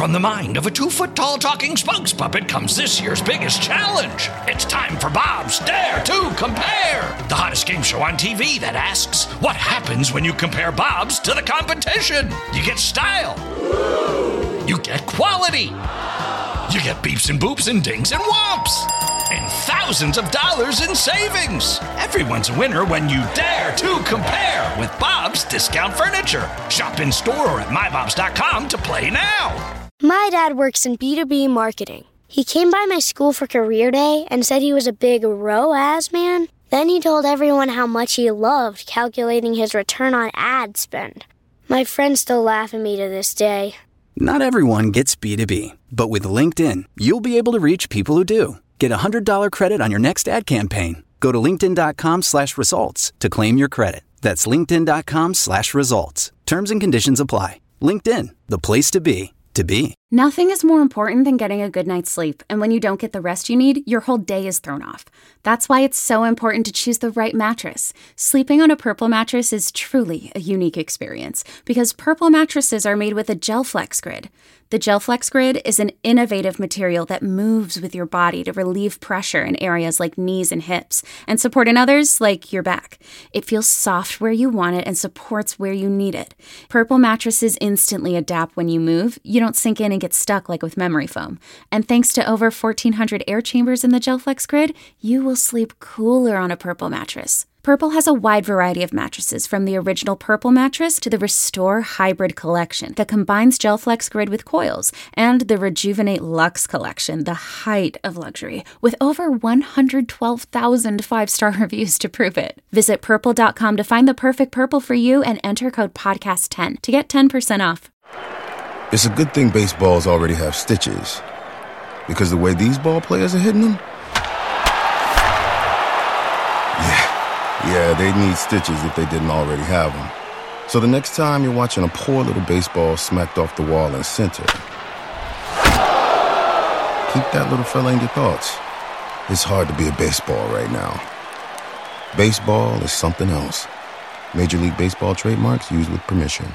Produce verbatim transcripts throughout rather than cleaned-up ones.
From the mind of a two-foot-tall talking spokes puppet comes this year's biggest challenge. It's time for Bob's Dare to Compare, the hottest game show on T V that asks, what happens when you compare Bobs to the competition? You get style. You get quality. You get beeps and boops and dings and whomps. And thousands of dollars in savings. Everyone's a winner when you dare to compare with Bob's Discount Furniture. Shop in store or at my bobs dot com to play now. My dad works in B two B marketing. He came by my school for career day and said he was a big R O A S man. Then he told everyone how much he loved calculating his return on ad spend. My friends still laugh at me to this day. Not everyone gets B two B, but with LinkedIn, you'll be able to reach people who do. Get a one hundred dollars credit on your next ad campaign. Go to linkedin.com slash results to claim your credit. That's linkedin.com slash results. Terms and conditions apply. LinkedIn, the place to be, to be. Nothing is more important than getting a good night's sleep, and when you don't get the rest you need, your whole day is thrown off. That's why it's so important to choose the right mattress. Sleeping on a Purple mattress is truly a unique experience, because Purple mattresses are made with a GelFlex Grid. The GelFlex Grid is an innovative material that moves with your body to relieve pressure in areas like knees and hips, and support in others like your back. It feels soft where you want it and supports where you need it. Purple mattresses instantly adapt when you move. You don't sink in and get stuck like with memory foam. And thanks to over fourteen hundred air chambers in the GelFlex Grid, you will sleep cooler on a Purple mattress. Purple has a wide variety of mattresses, from the original Purple mattress to the Restore Hybrid collection that combines GelFlex Grid with coils, and the Rejuvenate Luxe collection, the height of luxury, with over one hundred twelve thousand five-star reviews to prove it. Visit purple dot com to find the perfect Purple for you and enter code podcast ten to get ten percent off. It's a good thing baseballs already have stitches, because the way these ball players are hitting them, yeah. Yeah, they'd need stitches if they didn't already have them. So the next time you're watching a poor little baseball smacked off the wall in center, keep that little fella in your thoughts. It's hard to be a baseball right now. Baseball is something else. Major League Baseball trademarks used with permission.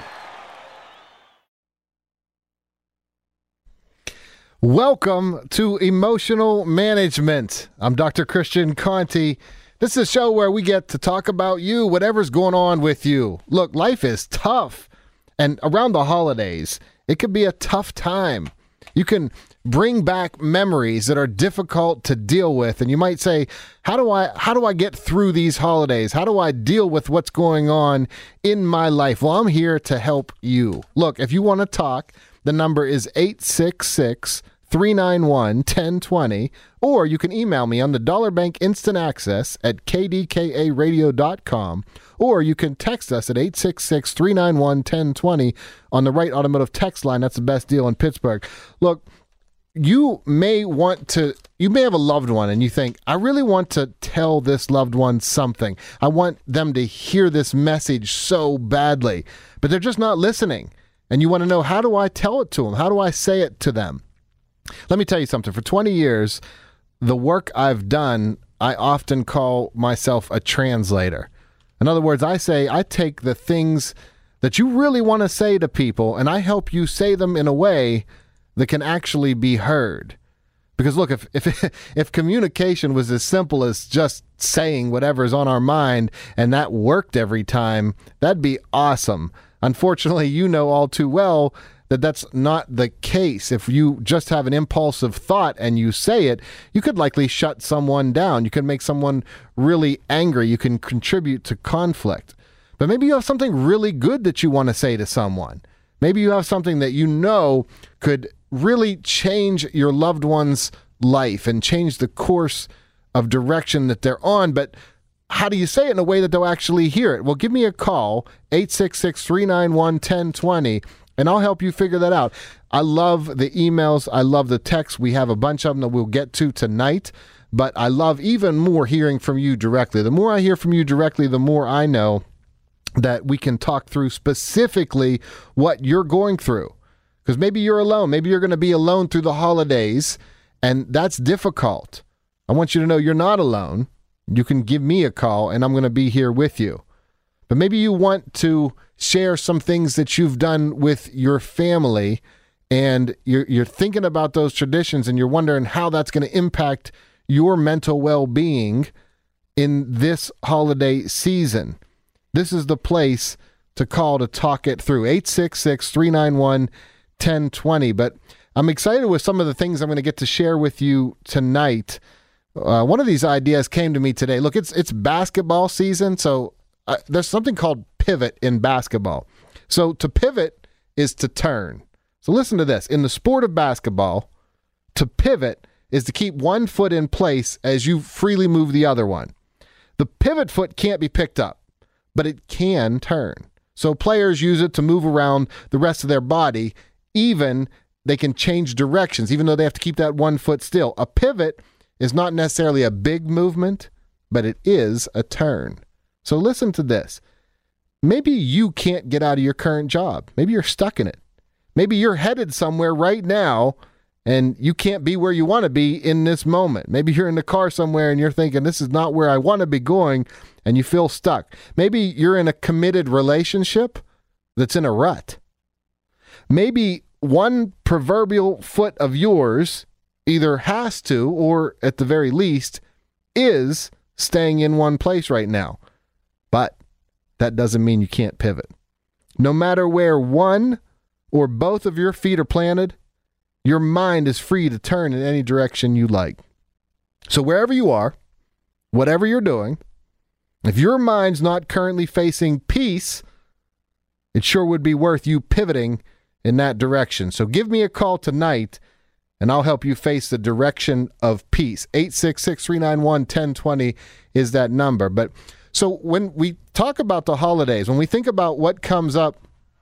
Welcome to Emotional Management. I'm Doctor Christian Conti. This is a show where we get to talk about you, whatever's going on with you. Look, life is tough, and around the holidays, it can be a tough time. You can bring back memories that are difficult to deal with, and you might say, how do I how do I get through these holidays? How do I deal with what's going on in my life? Well, I'm here to help you. Look, if you want to talk, the number is eight six six, three nine one, one zero two zero, or you can email me on the Dollar Bank Instant Access at k d k a radio dot com, or you can text us at eight six six, three nine one, one zero two zero on the Right Automotive text line. That's the best deal in Pittsburgh. Look, you may want to, you may have a loved one and you think, I really want to tell this loved one something. I want them to hear this message so badly, but they're just not listening. And you want to know, how do I tell it to them? How do I say it to them? Let me tell you something. For twenty years, the work I've done, I often call myself a translator. In other words, I say I take the things that you really want to say to people, and I help you say them in a way that can actually be heard. Because look, if if if communication was as simple as just saying whatever's on our mind and that worked every time, that'd be awesome. Unfortunately, you know all too well that that's not the case. If you just have an impulsive thought and you say it, you could likely shut someone down. You could make someone really angry. You can contribute to conflict. But maybe you have something really good that you want to say to someone. Maybe you have something that you know could really change your loved one's life and change the course of direction that they're on. But how do you say it in a way that they'll actually hear it? Well, give me a call, eight six six, three nine one, one zero two zero, and I'll help you figure that out. I love the emails. I love the texts. We have a bunch of them that we'll get to tonight, but I love even more hearing from you directly. The more I hear from you directly, the more I know that we can talk through specifically what you're going through. Because maybe you're alone. Maybe you're going to be alone through the holidays, and that's difficult. I want you to know you're not alone. You can give me a call, and I'm going to be here with you. But maybe you want to share some things that you've done with your family, and you're you're thinking about those traditions and you're wondering how that's going to impact your mental well-being in this holiday season, this is the place to call to talk it through. eight six six, three nine one, one zero two zero. But I'm excited with some of the things I'm going to get to share with you tonight. Uh, one of these ideas came to me today. Look, it's it's basketball season, so uh, there's something called pivot in basketball. So to pivot is to turn. So listen to this. In the sport of basketball, to pivot is to keep one foot in place as you freely move the other one. The pivot foot can't be picked up, but it can turn. So players use it to move around the rest of their body. Even they can change directions, even though they have to keep that one foot still. A pivot is not necessarily a big movement, but it is a turn. So listen to this. Maybe you can't get out of your current job. Maybe you're stuck in it. Maybe you're headed somewhere right now and you can't be where you want to be in this moment. Maybe you're in the car somewhere and you're thinking, this is not where I want to be going, and you feel stuck. Maybe you're in a committed relationship that's in a rut. Maybe one proverbial foot of yours either has to, or at the very least, is staying in one place right now. But that doesn't mean you can't pivot. No matter where one or both of your feet are planted, your mind is free to turn in any direction you like. So wherever you are, whatever you're doing, if your mind's not currently facing peace, it sure would be worth you pivoting in that direction. So give me a call tonight, and I'll help you face the direction of peace. eight six six, three nine one, one zero two zero is that number. But so when we talk about the holidays, when we think about what comes up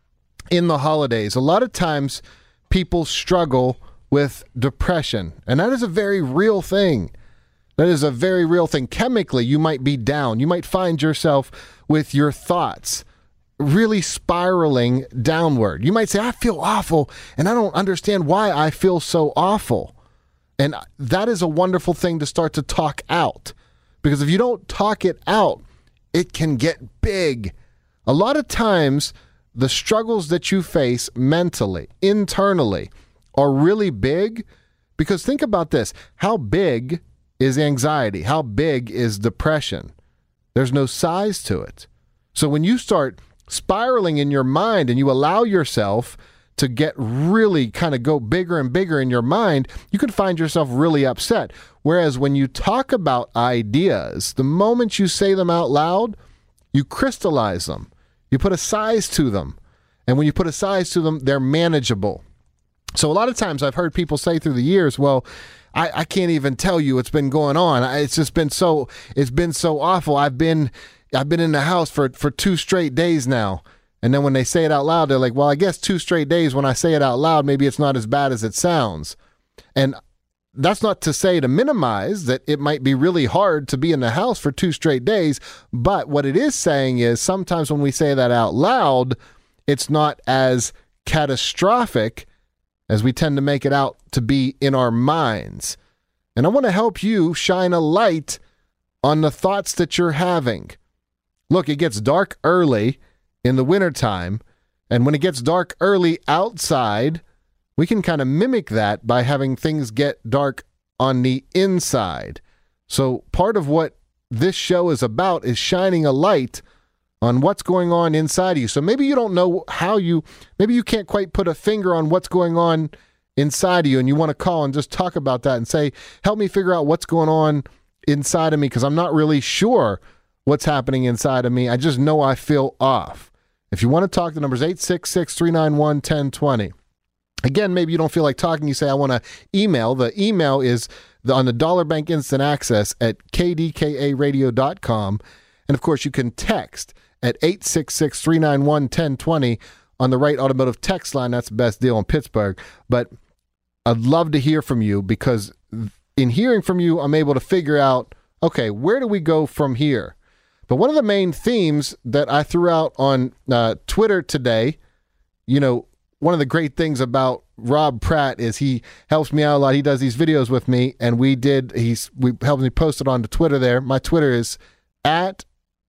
in the holidays, a lot of times people struggle with depression, and that is a very real thing. That is a very real thing. Chemically, you might be down. You might find yourself with your thoughts really spiraling downward. You might say, I feel awful, and I don't understand why I feel so awful. And that is a wonderful thing to start to talk out, because if you don't talk it out, it can get big. A lot of times, the struggles that you face mentally, internally, are really big, because think about this. How big is anxiety? How big is depression? There's no size to it. So when you start spiraling in your mind and you allow yourself to get really kind of go bigger and bigger in your mind, you can find yourself really upset. Whereas when you talk about ideas, the moment you say them out loud, you crystallize them. You put a size to them. And when you put a size to them, they're manageable. So a lot of times I've heard people say through the years, well, I, I can't even tell you what's been going on. I, it's just been so, it's been so awful. I've been, I've been in the house for, for two straight days now. And then when they say it out loud, they're like, well, I guess two straight days, when I say it out loud, maybe it's not as bad as it sounds. And that's not to say to minimize that it might be really hard to be in the house for two straight days. But what it is saying is sometimes when we say that out loud, it's not as catastrophic as we tend to make it out to be in our minds. And I want to help you shine a light on the thoughts that you're having. Look, it gets dark early in the wintertime, and when it gets dark early outside, we can kind of mimic that by having things get dark on the inside. So part of what this show is about is shining a light on what's going on inside of you. So maybe you don't know how you, maybe you can't quite put a finger on what's going on inside of you, and you want to call and just talk about that and say, help me figure out what's going on inside of me, because I'm not really sure what's happening inside of me. I just know I feel off. If you want to talk, the number is eight six six, three nine one, one zero two zero. Again, maybe you don't feel like talking. You say, I want to email. The email is the, on the Dollar Bank Instant Access at k d k a radio dot com. And, of course, you can text at eight six six, three nine one, one zero two zero on the Right Automotive text line. That's the best deal in Pittsburgh. But I'd love to hear from you, because in hearing from you, I'm able to figure out, okay, where do we go from here? But one of the main themes that I threw out on uh, Twitter today, you know, one of the great things about Rob Pratt is he helps me out a lot. He does these videos with me, and we did, he's, we helped me post it onto Twitter there. My Twitter is at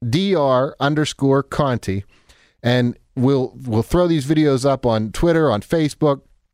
dr underscore Conti, and we'll, we'll throw these videos up on Twitter, on Facebook,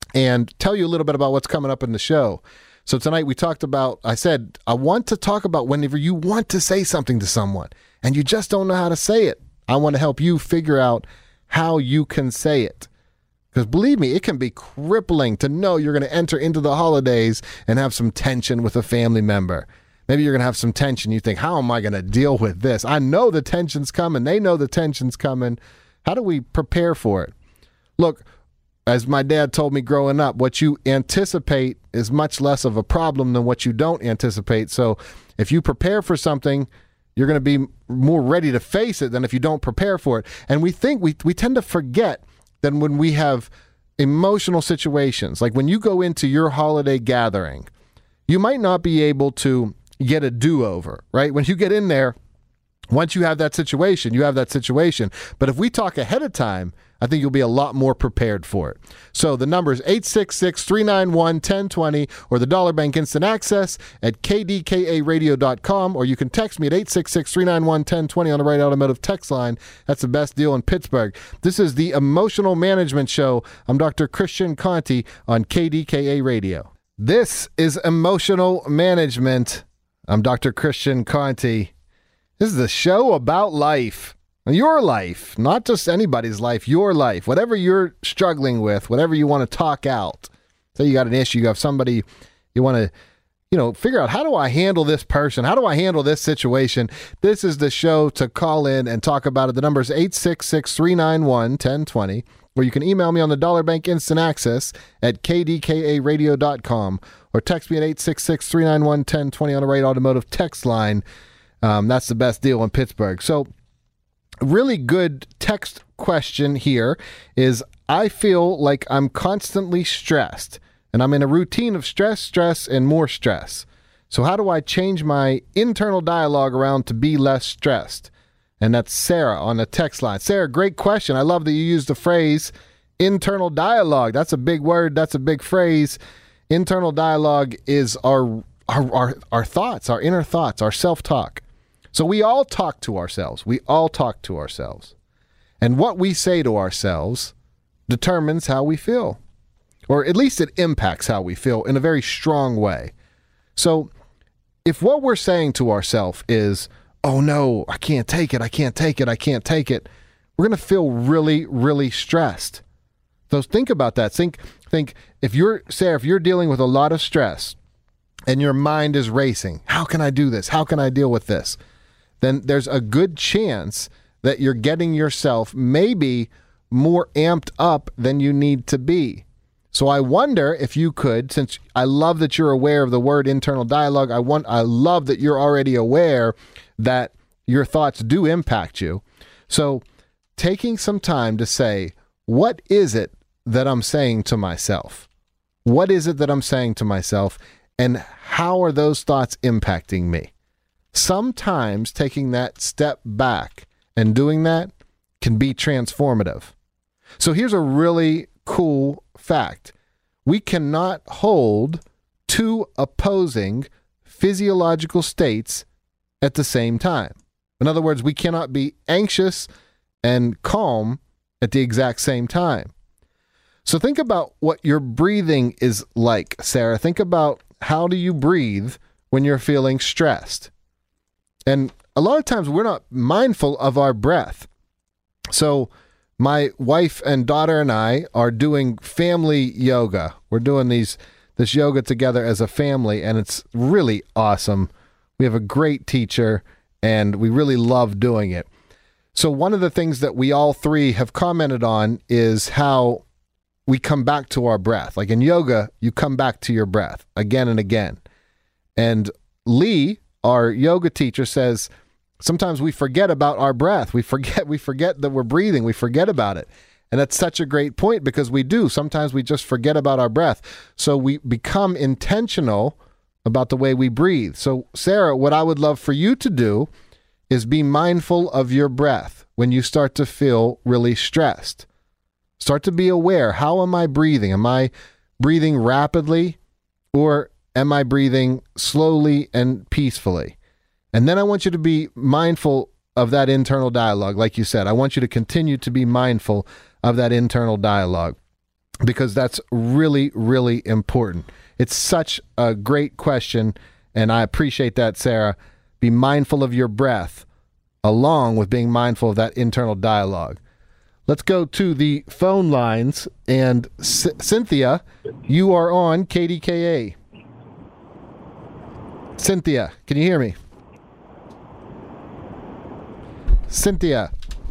and tell you a little bit about what's coming up in the show. So tonight we talked about, I said, I want to talk about whenever you want to say something to someone and you just don't know how to say it. I want to help you figure out how you can say it. Because believe me, it can be crippling to know you're going to enter into the holidays and have some tension with a family member. Maybe you're going to have some tension. You think, how am I going to deal with this? I know the tension's coming. They know the tension's coming. How do we prepare for it? Look, as my dad told me growing up, what you anticipate is much less of a problem than what you don't anticipate. So if you prepare for something, you're going to be more ready to face it than if you don't prepare for it. And we think, we, we tend to forget that when we have emotional situations, like when you go into your holiday gathering, you might not be able to get a do-over, right? When you get in there, once you have that situation, you have that situation. But if we talk ahead of time, I think you'll be a lot more prepared for it. So the number is eight six six, three nine one, one zero two zero or the Dollar Bank Instant Access at k d k a radio dot com, or you can text me at eight six six, three nine one, one zero two zero on the Right Automotive text line. That's the best deal in Pittsburgh. This is the Emotional Management Show. I'm Doctor Christian Conti on K D K A Radio. This is Emotional Management. I'm Doctor Christian Conti. This is the show about life. Your life, not just anybody's life, your life. Whatever you're struggling with, whatever you want to talk out. Say you got an issue, you have somebody you want to, you know, figure out, how do I handle this person? How do I handle this situation? This is the show to call in and talk about it. The number is eight six six, three nine one, one zero two zero, or you can email me on the Dollar Bank Instant Access at k d k a radio dot com, or text me at eight six six, three nine one, one zero two zero on the Right Automotive text line. Um, that's the best deal in Pittsburgh. So, really good text question here is, I feel like I'm constantly stressed and I'm in a routine of stress, stress, and more stress. So how do I change my internal dialogue around to be less stressed? And that's Sarah on the text line. Sarah, great question. I love that you used the phrase internal dialogue. That's a big word. That's a big phrase. Internal dialogue is our our our, our thoughts, our inner thoughts, our self-talk. So we all talk to ourselves. We all talk to ourselves. And what we say to ourselves determines how we feel. Or at least it impacts how we feel in a very strong way. So if what we're saying to ourselves is, oh no, I can't take it, I can't take it, I can't take it, we're going to feel really, really stressed. So think about that. Think, think if you're, Sarah, if you're dealing with a lot of stress and your mind is racing, how can I do this? How can I deal with this? Then there's a good chance that you're getting yourself maybe more amped up than you need to be. So I wonder if you could, since I love that you're aware of the word internal dialogue, I want, I love that you're already aware that your thoughts do impact you. So taking some time to say, what is it that I'm saying to myself? What is it that I'm saying to myself? And how are those thoughts impacting me? Sometimes taking that step back and doing that can be transformative. So here's a really cool fact. We cannot hold two opposing physiological states at the same time. In other words, we cannot be anxious and calm at the exact same time. So think about what your breathing is like, Sarah. Think about, how do you breathe when you're feeling stressed? And a lot of times we're not mindful of our breath. So my wife and daughter and I are doing family yoga. We're doing these this yoga together as a family, and it's really awesome. We have a great teacher, and we really love doing it. So one of the things that we all three have commented on is how we come back to our breath. Like in yoga, you come back to your breath again and again. And Lee, our yoga teacher, says sometimes we forget about our breath. We forget we forget that we're breathing. We forget about it. And that's such a great point, because we do. Sometimes we just forget about our breath. So we become intentional about the way we breathe. So Sarah, what I would love for you to do is be mindful of your breath when you start to feel really stressed. Start to be aware. How am I breathing? Am I breathing rapidly, or am I breathing slowly and peacefully? And then I want you to be mindful of that internal dialogue. Like you said, I want you to continue to be mindful of that internal dialogue. because that's really, really important. It's such a great question, and I appreciate that, Sarah. Be mindful of your breath, along with being mindful of that internal dialogue. Let's go to the phone lines, and C- Cynthia, you are on K D K A. Cynthia, can you hear me? Cynthia,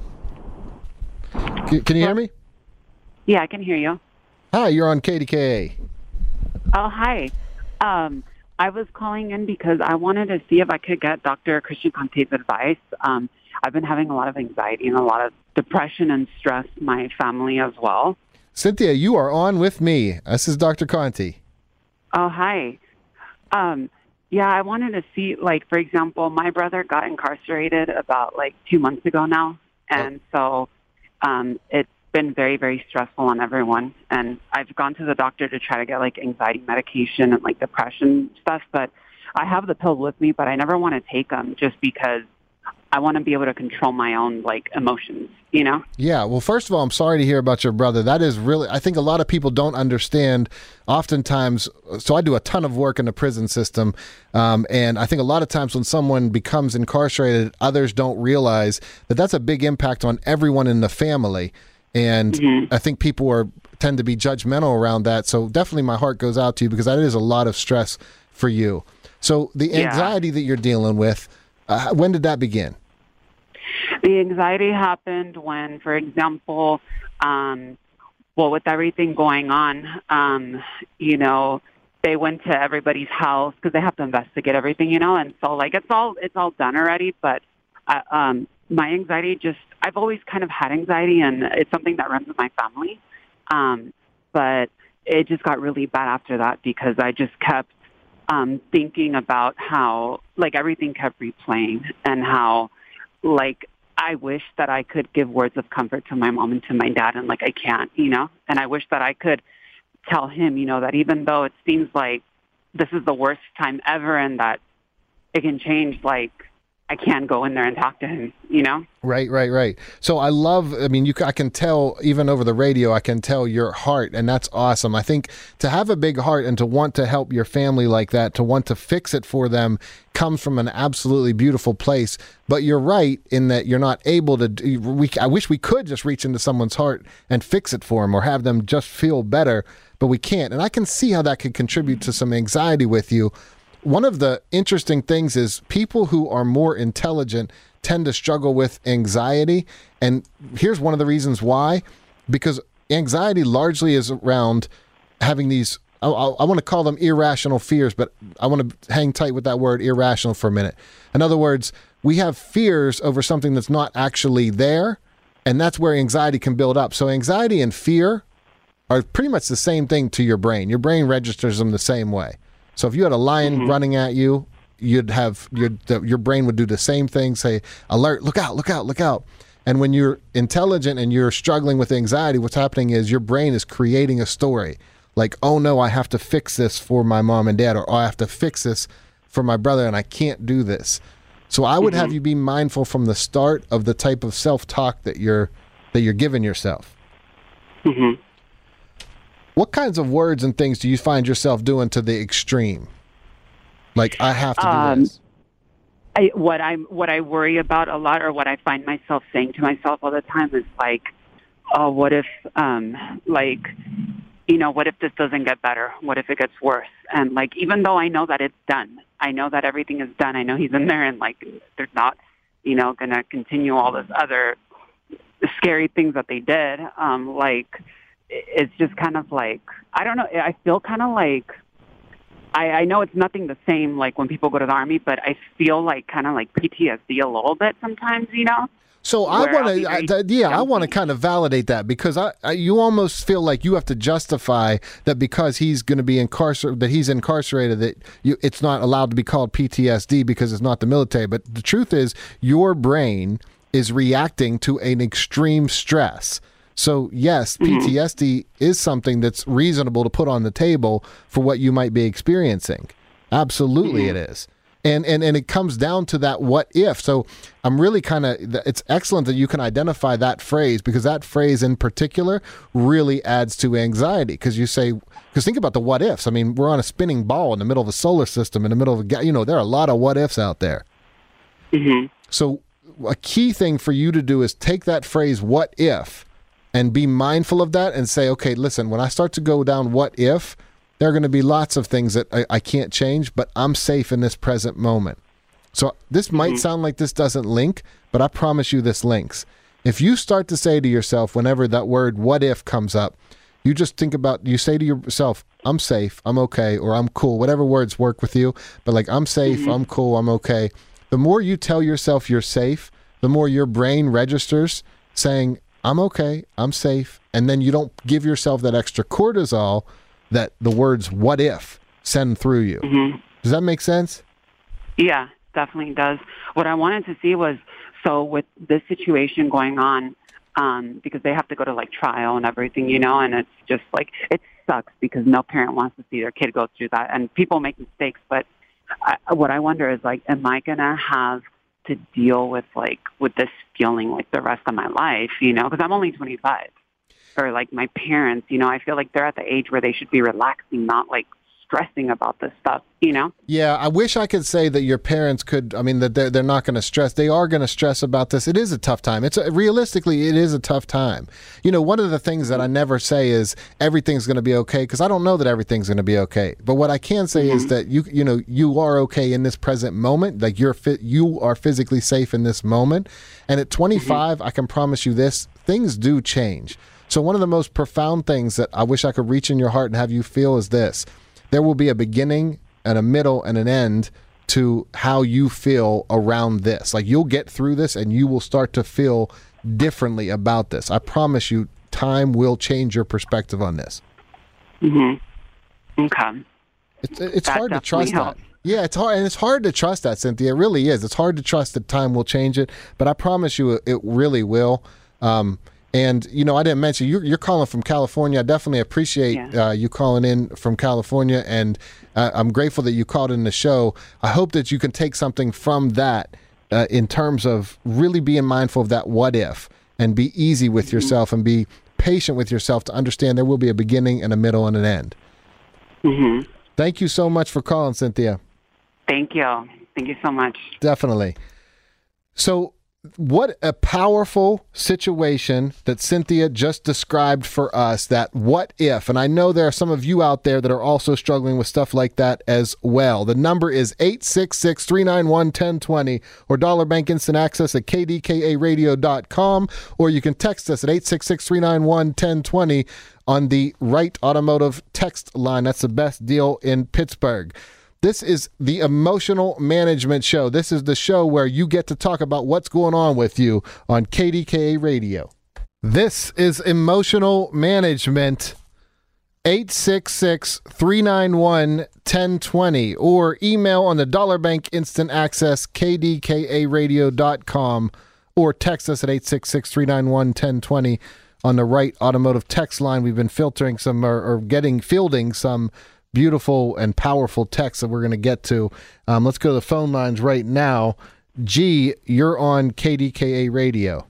can, can you hear me? Yeah, I can hear you. Hi, you're on K D K A. Oh, hi. Um, I was calling in because I wanted to see if I could get Doctor Christian Conte's advice. Um, I've been having a lot of anxiety and a lot of depression and stress, my family as well. Cynthia, you are on with me. This is Doctor Conte. Oh, hi. Um, yeah, I wanted to see, like, for example, my brother got incarcerated about, like, two months ago now. And oh. so um, it's been very, very stressful on everyone. And I've gone to the doctor to try to get, like, anxiety medication and, like, depression stuff. But I have the pills with me, but I never want to take them just because I want to be able to control my own, like, emotions, you know? Yeah. Well, first of all, I'm sorry to hear about your brother. That is really, I think a lot of people don't understand oftentimes. So I do a ton of work in the prison system. Um, and I think a lot of times when someone becomes incarcerated, others don't realize that that's a big impact on everyone in the family. And mm-hmm. I think people are tend to be judgmental around that. So definitely my heart goes out to you because that is a lot of stress for you. So the anxiety yeah. that you're dealing with, Uh, when did that begin? The anxiety happened when, for example, um, well, with everything going on, um, you know, they went to everybody's house because they have to investigate everything, you know, and so like it's all it's all done already. But uh, um, my anxiety just I've always kind of had anxiety, and it's something that runs in my family. Um, but it just got really bad after that because I just kept Um, thinking about how, like, everything kept replaying and how, like, I wish that I could give words of comfort to my mom and to my dad, and, like, I can't, you know? And I wish that I could tell him, you know, that even though it seems like this is the worst time ever and that it can change, like, I can go in there and talk to him, you know? Right, right, right. So I love, I mean, you, I can tell, even over the radio, I can tell your heart, and that's awesome. I think to have a big heart and to want to help your family like that, to want to fix it for them, comes from an absolutely beautiful place. But you're right in that you're not able to, we, I wish we could just reach into someone's heart and fix it for them or have them just feel better, but we can't. And I can see how that could contribute to some anxiety with you. One of the interesting things is people who are more intelligent tend to struggle with anxiety. And here's one of the reasons why. Because anxiety largely is around having these, I, I want to call them irrational fears, but I want to hang tight with that word irrational for a minute. In other words, we have fears over something that's not actually there, and that's where anxiety can build up. So anxiety and fear are pretty much the same thing to your brain. Your brain registers them the same way. So if you had a lion mm-hmm. running at you, you'd have your your brain would do the same thing, say, alert, look out, look out, look out. And when you're intelligent and you're struggling with anxiety, what's happening is your brain is creating a story. Like, oh no, I have to fix this for my mom and dad, or oh, I have to fix this for my brother and I can't do this. So I would mm-hmm. have you be mindful from the start of the type of self-talk that you're that you're giving yourself. Mm-hmm. What kinds of words and things do you find yourself doing to the extreme? Like, I have to do um, this. I, what I what I worry about a lot, or what I find myself saying to myself all the time, is like, oh, what if, um, like, you know, what if this doesn't get better? What if it gets worse? And like, even though I know that it's done, I know that everything is done. I know he's in there, and like, they're not, you know, going to continue all this other scary things that they did. Um, like. It's just kind of like, I don't know, I feel kind of like, I, I know it's nothing the same like when people go to the Army, but I feel like kind of like P T S D a little bit sometimes, you know? So I want to, yeah, I want to kind of validate that because I, I, you almost feel like you have to justify that because he's going to be incarcerated, that he's incarcerated, that you, it's not allowed to be called P T S D because it's not the military. But the truth is, your brain is reacting to an extreme stress. So yes, P T S D mm-hmm. is something that's reasonable to put on the table for what you might be experiencing. Absolutely, mm-hmm. it is. And, and and it comes down to that what if. So I'm really kind of, it's excellent that you can identify that phrase, because that phrase in particular really adds to anxiety. Because you say, because think about the what ifs. I mean, we're on a spinning ball in the middle of a solar system, in the middle of a, ga- you know, there are a lot of what ifs out there. Mm-hmm. So a key thing for you to do is take that phrase what if and be mindful of that and say, okay, listen, when I start to go down what if, there are going to be lots of things that I, I can't change, but I'm safe in this present moment. So this might Mm-hmm. sound like this doesn't link, but I promise you this links. If you start to say to yourself, whenever that word what if comes up, you just think about, you say to yourself, I'm safe, I'm okay, or I'm cool, whatever words work with you, but like I'm safe, Mm-hmm. I'm cool, I'm okay. The more you tell yourself you're safe, the more your brain registers saying, I'm okay, I'm safe, and then you don't give yourself that extra cortisol that the words what if send through you. Mm-hmm. Does that make sense? Yeah, definitely does. What I wanted to see was, so with this situation going on, um, because they have to go to like trial and everything, you know, and it's just like, it sucks because no parent wants to see their kid go through that, and people make mistakes. But I, what I wonder is like, am I going to have to deal with like, with this feeling like the rest of my life, you know, because I'm only twenty-five. Or like my parents, you know, I feel like they're at the age where they should be relaxing, not like stressing about this stuff, you know? Yeah, I wish I could say that your parents could, I mean, that they're, they're not going to stress. They are going to stress about this. It is a tough time. It's a, realistically, it is a tough time. You know, one of the things that I never say is everything's going to be okay, because I don't know that everything's going to be okay. But what I can say mm-hmm. is that you, you know, you are okay in this present moment. Like you're fit, you are physically safe in this moment. And at twenty-five, mm-hmm. I can promise you this, things do change. So one of the most profound things that I wish I could reach in your heart and have you feel is this. There will be a beginning and a middle and an end to how you feel around this. Like you'll get through this and you will start to feel differently about this. I promise you, time will change your perspective on this. Mm-hmm. Okay. It's, it's That hard to trust helps. that. Yeah, it's hard, and it's hard to trust that, Cynthia. It really is. It's hard to trust that time will change it, but I promise you it really will. Um, And, you know, I didn't mention, you're, you're calling from California. I definitely appreciate Yeah. uh, you calling in from California, and uh, I'm grateful that you called in the show. I hope that you can take something from that uh, in terms of really being mindful of that what if, and be easy with Mm-hmm. yourself and be patient with yourself to understand there will be a beginning and a middle and an end. Mm-hmm. Thank you so much for calling, Cynthia. Thank you. Thank you so much. Definitely. So, what a powerful situation that Cynthia just described for us, that what if. And I know there are some of you out there that are also struggling with stuff like that as well. The number is eight six six, three nine one, one zero two zero or Dollar Bank Instant Access at K D K A radio dot com, or you can text us at eight six six, three nine one, one zero two zero on the Wright Automotive text line. That's the best deal in Pittsburgh. This is the Emotional Management Show. This is the show where you get to talk about what's going on with you on K D K A Radio. This is Emotional Management. eight six six, three nine one, one zero two zero or email on the Dollar Bank Instant Access, K D K A radio dot com, or text us at eight six six, three nine one, one zero two zero on the Wright Automotive text line. We've been filtering some or, or getting fielding some beautiful and powerful texts that we're going to get to. Um, let's go to the phone lines right now. G, you're on K D K A Radio.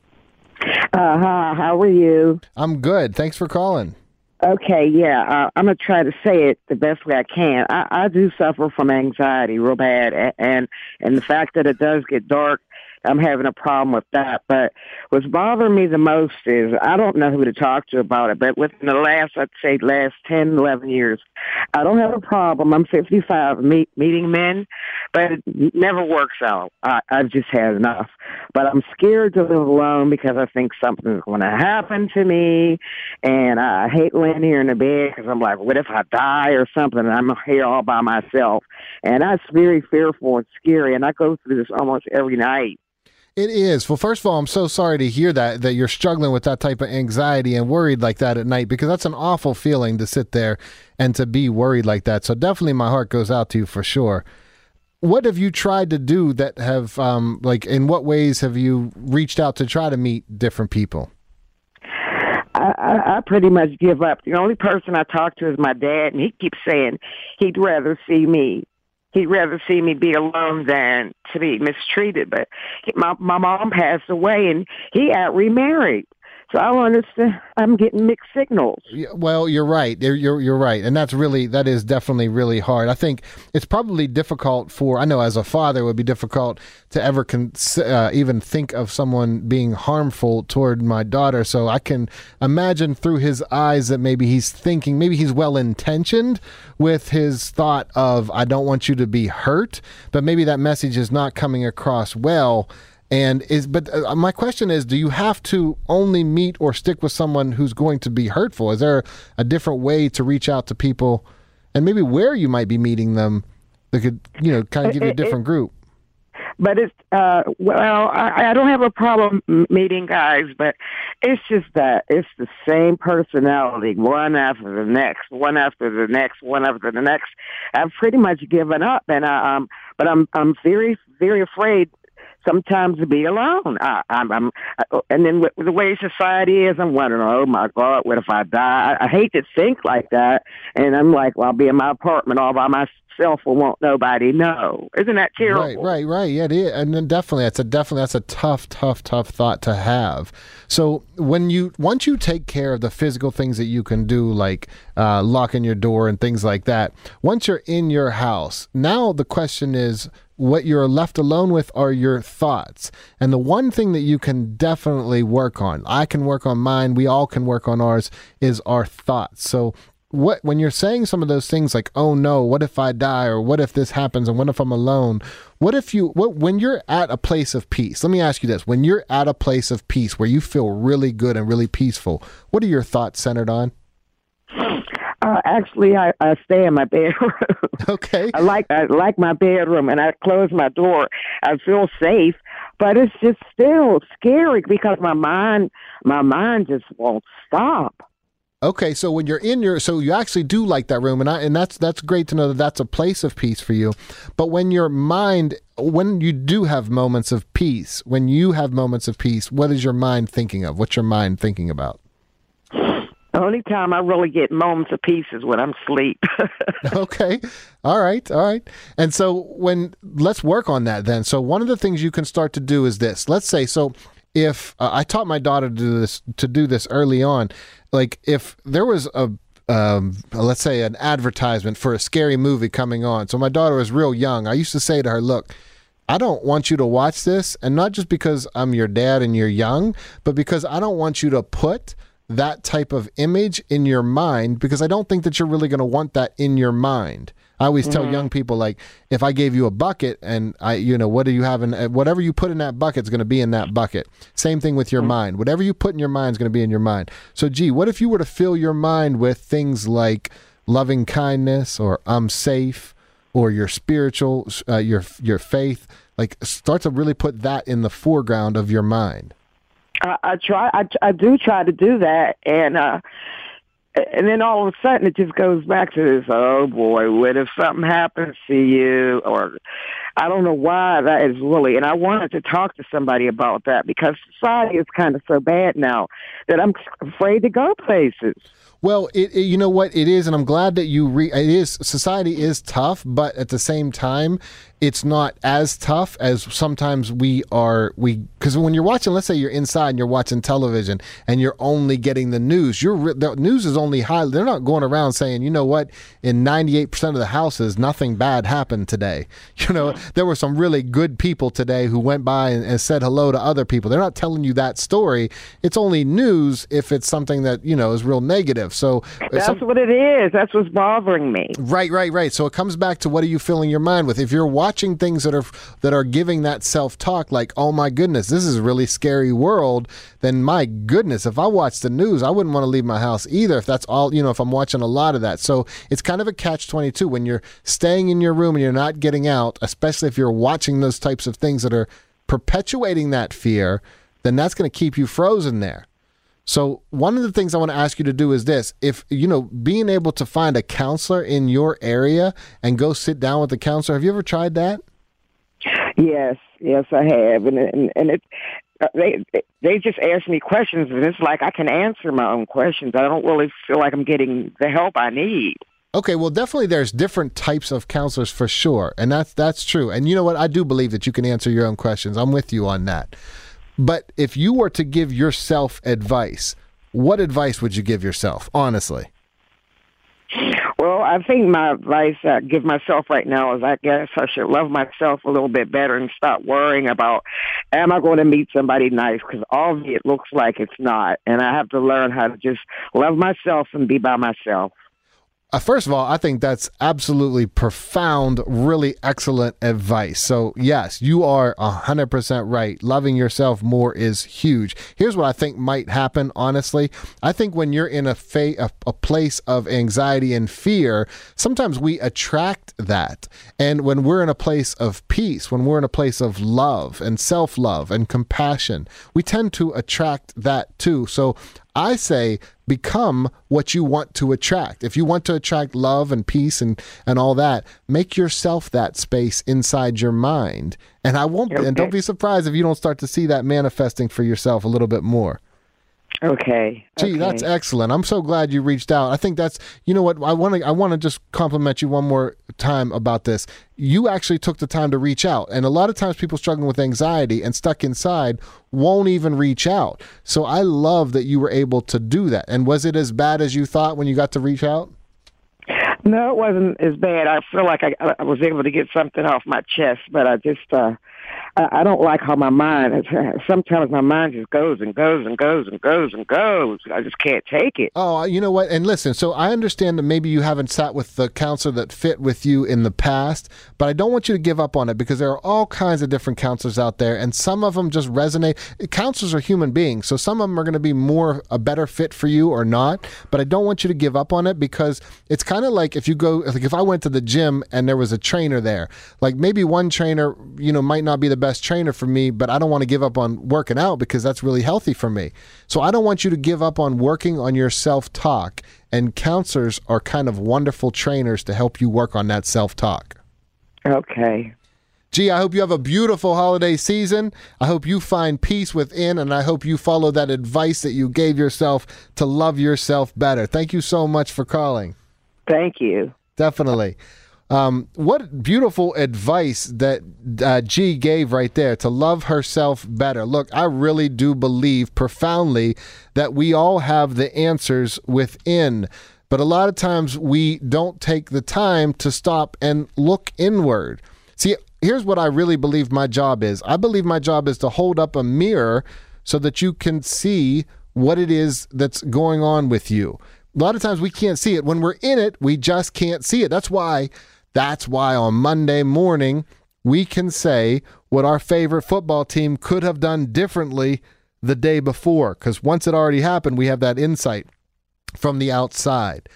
Uh, hi, how are you? I'm good. Thanks for calling. Okay, yeah, uh, I'm going to try to say it the best way I can. I, I do suffer from anxiety real bad, a- and and the fact that it does get dark, I'm having a problem with that. But what's bothering me the most is I don't know who to talk to about it, but within the last, I'd say last ten, eleven years, I don't have a problem. I'm fifty-five, meet, meeting men, but it never works out. I, I've just had enough. But I'm scared to live alone because I think something's going to happen to me, and I hate laying here in the bed because I'm like, what if I die or something, and I'm here all by myself? And that's very fearful and scary, and I go through this almost every night. It is. Well, first of all, I'm so sorry to hear that, that you're struggling with that type of anxiety and worried like that at night, because that's an awful feeling to sit there and to be worried like that. So definitely my heart goes out to you for sure. What have you tried to do that have, um, like, in what ways have you reached out to try to meet different people? I, I, I pretty much give up. The only person I talk to is my dad, and he keeps saying he'd rather see me. he'd rather see me be alone than to be mistreated. But my my mom passed away, and he got remarried. So I understand. I'm getting mixed signals. Yeah, well, you're right. You're, you're you're right, and that's really that is definitely really hard. I think it's probably difficult for. I know as a father, it would be difficult to ever con- uh, even think of someone being harmful toward my daughter. So I can imagine through his eyes that maybe he's thinking, maybe he's well intentioned with his thought of I don't want you to be hurt, but maybe that message is not coming across well. And is but uh, my question is, do you have to only meet or stick with someone who's going to be hurtful? Is there a different way to reach out to people, and maybe where you might be meeting them that could, you know, kind of give you a different group? But it's uh, well, I, I don't have a problem meeting guys, but it's just that it's the same personality, one after the next, one after the next, one after the next. I've pretty much given up, and I, um, but I'm I'm very very afraid. Sometimes to be alone. I, I'm, I'm, and then with the way society is, I'm wondering, oh my God, what if I die? I, I hate to think like that. And I'm like, well, I'll be in my apartment all by myself and won't nobody know. Isn't that terrible? Right, right, right. Yeah, it is. And then definitely, that's a definitely that's a tough, tough, tough thought to have. So when you once you take care of the physical things that you can do, like uh, locking your door and things like that, once you're in your house, now the question is, what you're left alone with are your thoughts. And the one thing that you can definitely work on, I can work on mine, we all can work on ours, is our thoughts. So what when you're saying some of those things like, oh no, what if I die, or what if this happens, and what if I'm alone? What if you, what when you're at a place of peace, let me ask you this, when you're at a place of peace where you feel really good and really peaceful, what are your thoughts centered on? Uh, actually, I, I stay in my bedroom. Okay. I like I like my bedroom, and I close my door. I feel safe, but it's just still scary because my mind, my mind just won't stop. Okay, so when you're in your, so you actually do like that room, and I, and that's that's great to know that that's a place of peace for you. But when your mind, when you do have moments of peace, when you have moments of peace, what is your mind thinking of? What's your mind thinking about? The only time I really get moments of peace is when I'm asleep. Okay. All right. All right. And so when, let's work on that then. So one of the things you can start to do is this. Let's say, so if uh, I taught my daughter to do this, to do this early on, like if there was a, um, let's say an advertisement for a scary movie coming on. So my daughter was real young. I used to say to her, look, I don't want you to watch this. And not just because I'm your dad and you're young, but because I don't want you to put that type of image in your mind, because I don't think that you're really going to want that in your mind. I always mm-hmm. tell young people, like, if I gave you a bucket and I, you know, what do you have in, whatever you put in that bucket is going to be in that bucket. Same thing with your mm-hmm. mind. Whatever you put in your mind is going to be in your mind. So, gee, what if you were to fill your mind with things like loving kindness, or I'm safe, or your spiritual, uh, your your faith, like start to really put that in the foreground of your mind. I, I try. I, I do try to do that, and uh, and then all of a sudden it just goes back to this. Oh boy, what if something happens to you? Or I don't know why that is really. And I wanted to talk to somebody about that because society is kind of so bad now that I'm afraid to go places. Well, it, it, you know what it is, and I'm glad that you re. It is society is tough, but at the same time, it's not as tough as sometimes we are. We because when you're watching, let's say you're inside and you're watching television and you're only getting the news. You're the news is only high. They're not going around saying, you know what, in ninety-eight percent of the houses, nothing bad happened today. You know, there were some really good people today who went by and, and said hello to other people. They're not telling you that story. It's only news if it's something that, you know, is real negative. So that's some, what it is. That's what's bothering me. Right, right, right. So it comes back to what are you filling your mind with? If you're watching things that are that are giving that self-talk, like, oh my goodness, this is a really scary world, then my goodness, if I watch the news, I wouldn't want to leave my house either. If that's all, you know, if I'm watching a lot of that. So it's kind of a catch twenty-two when you're staying in your room and you're not getting out, especially if you're watching those types of things that are perpetuating that fear, then that's going to keep you frozen there. So one of the things I want to ask you to do is this. If, you know, being able to find a counselor in your area and go sit down with the counselor, have you ever tried that? Yes, yes, I have. And and, and it, they they just ask me questions, and it's like I can answer my own questions. I don't really feel like I'm getting the help I need. Okay, well, definitely there's different types of counselors for sure, and that's that's true. And you know what? I do believe that you can answer your own questions. I'm with you on that. But if you were to give yourself advice, what advice would you give yourself, honestly? Well, I think my advice I give myself right now is I guess I should love myself a little bit better and stop worrying about, am I going to meet somebody nice? Because all of it looks like it's not. And I have to learn how to just love myself and be by myself. Uh, first of all, I think that's absolutely profound, really excellent advice. So, yes, you are one hundred percent right. Loving yourself more is huge. Here's what I think might happen, honestly. I think when you're in a, fa- a, a place of anxiety and fear, sometimes we attract that. And when we're in a place of peace, when we're in a place of love and self-love and compassion, we tend to attract that too. So I say become what you want to attract. If you want to attract love and peace and, and all that, make yourself that space inside your mind. And I won't, okay. and don't be surprised if you don't start to see that manifesting for yourself a little bit more. Okay. Gee, okay. That's excellent. I'm so glad you reached out. I think that's, you know what, I want to I want to just compliment you one more time about this. You actually took the time to reach out. And a lot of times people struggling with anxiety and stuck inside won't even reach out. So I love that you were able to do that. And was it as bad as you thought when you got to reach out? No, it wasn't as bad. I feel like I, I was able to get something off my chest, but I just, uh, I, I don't like how my mind, sometimes my mind just goes and goes and goes and goes and goes. I just can't take it. Oh, you know what? And listen, so I understand that maybe you haven't sat with the counselor that fit with you in the past, but I don't want you to give up on it because there are all kinds of different counselors out there, and some of them just resonate. Counselors are human beings, so some of them are going to be more a better fit for you or not, but I don't want you to give up on it because it's kind of like if you go, like if I went to the gym and there was a trainer there, like maybe one trainer, you know, might not be the best trainer for me, but I don't want to give up on working out because that's really healthy for me. So I don't want you to give up on working on your self-talk, and counselors are kind of wonderful trainers to help you work on that self-talk. Okay. Gee, I hope you have a beautiful holiday season. I hope you find peace within, and I hope you follow that advice that you gave yourself to love yourself better. Thank you so much for calling. Thank you. Definitely. Um, what beautiful advice that uh, G gave right there, to love herself better. Look, I really do believe profoundly that we all have the answers within, but a lot of times we don't take the time to stop and look inward. See, here's what I really believe my job is. I believe my job is to hold up a mirror so that you can see what it is that's going on with you. A lot of times we can't see it. When we're in it, we just can't see it. That's why That's why on Monday morning, we can say what our favorite football team could have done differently the day before, because once it already happened, we have that insight from the outside.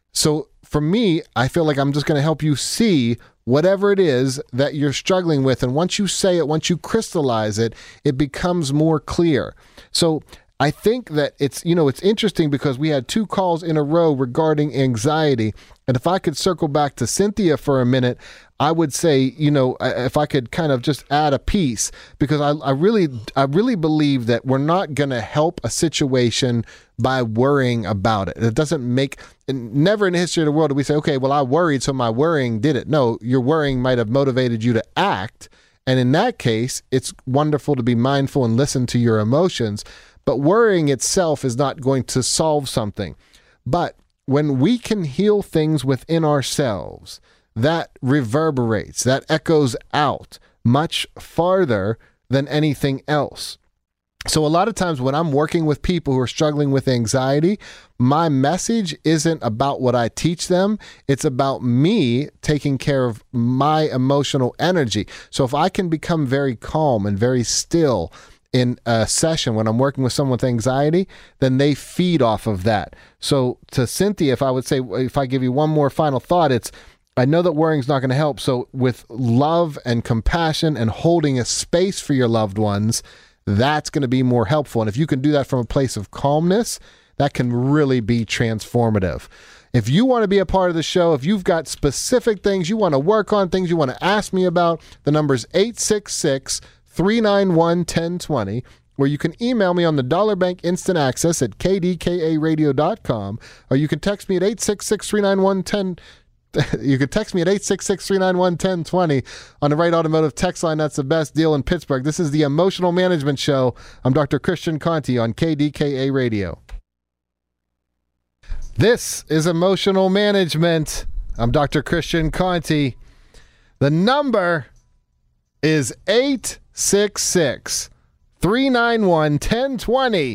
So for me, I feel like I'm just going to help you see whatever it is that you're struggling with. And once you say it, once you crystallize it, it becomes more clear. So I think that it's, you know, it's interesting because we had two calls in a row regarding anxiety. And if I could circle back to Cynthia for a minute, I would say, you know, if I could kind of just add a piece, because I, I really, I really believe that we're not going to help a situation by worrying about it. It doesn't make, never in the history of the world do we say, okay, well, I worried, so my worrying did it. No, your worrying might have motivated you to act. And in that case, it's wonderful to be mindful and listen to your emotions. But worrying itself is not going to solve something. But when we can heal things within ourselves, that reverberates, that echoes out much farther than anything else. So a lot of times when I'm working with people who are struggling with anxiety, my message isn't about what I teach them. It's about me taking care of my emotional energy. So if I can become very calm and very still in a session when I'm working with someone with anxiety, then they feed off of that. So to Cynthia, if I would say, if I give you one more final thought, it's, I know that worrying is not going to help. So with love and compassion and holding a space for your loved ones, that's going to be more helpful. And if you can do that from a place of calmness, that can really be transformative. If you want to be a part of the show, if you've got specific things you want to work on, things you want to ask me about, the number is eight six six, three nine one, one zero two zero. where you can email me on the Dollar Bank Instant Access at k d k a radio dot com, or you can text me at eight six six, three nine one, one zero You can text me at eight six six, three nine one, one zero two zero on the Right Automotive text line. That's the best deal in Pittsburgh. This is the Emotional Management Show. I'm Doctor Christian Conti on K D K A Radio. This is Emotional Management. I'm Doctor Christian Conti. The number is eight six six, three nine one, one zero two zero,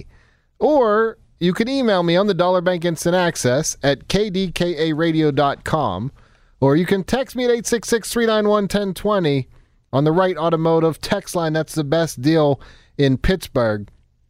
or you can email me on the Dollar Bank Instant Access at k d k a radio dot com, or you can text me at eight six six, three nine one, one zero two zero on the Right Automotive text line. That's the best deal in Pittsburgh.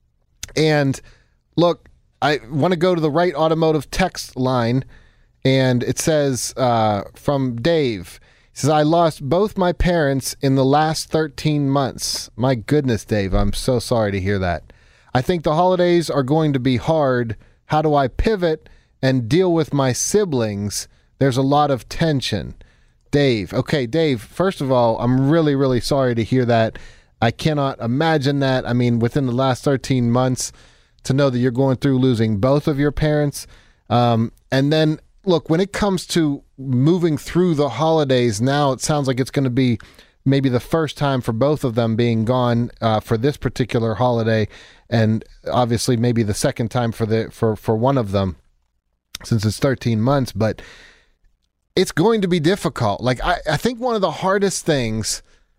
And look, I want to go to the Right Automotive text line, and it says uh, from Dave. He says, I lost both my parents in the last thirteen months. My goodness, Dave, I'm so sorry to hear that. I think the holidays are going to be hard. How do I pivot and deal with my siblings? There's a lot of tension. Dave. Okay, Dave, first of all, I'm really, really sorry to hear that. I cannot imagine that. I mean, within the last thirteen months, to know that you're going through losing both of your parents. Um, and then, look, when it comes to moving through the holidays, now it sounds like it's going to be maybe the first time for both of them being gone uh, for this particular holiday, and obviously maybe the second time for the for, for one of them, since it's thirteen months. But it's going to be difficult. Like, I, I think one of the hardest things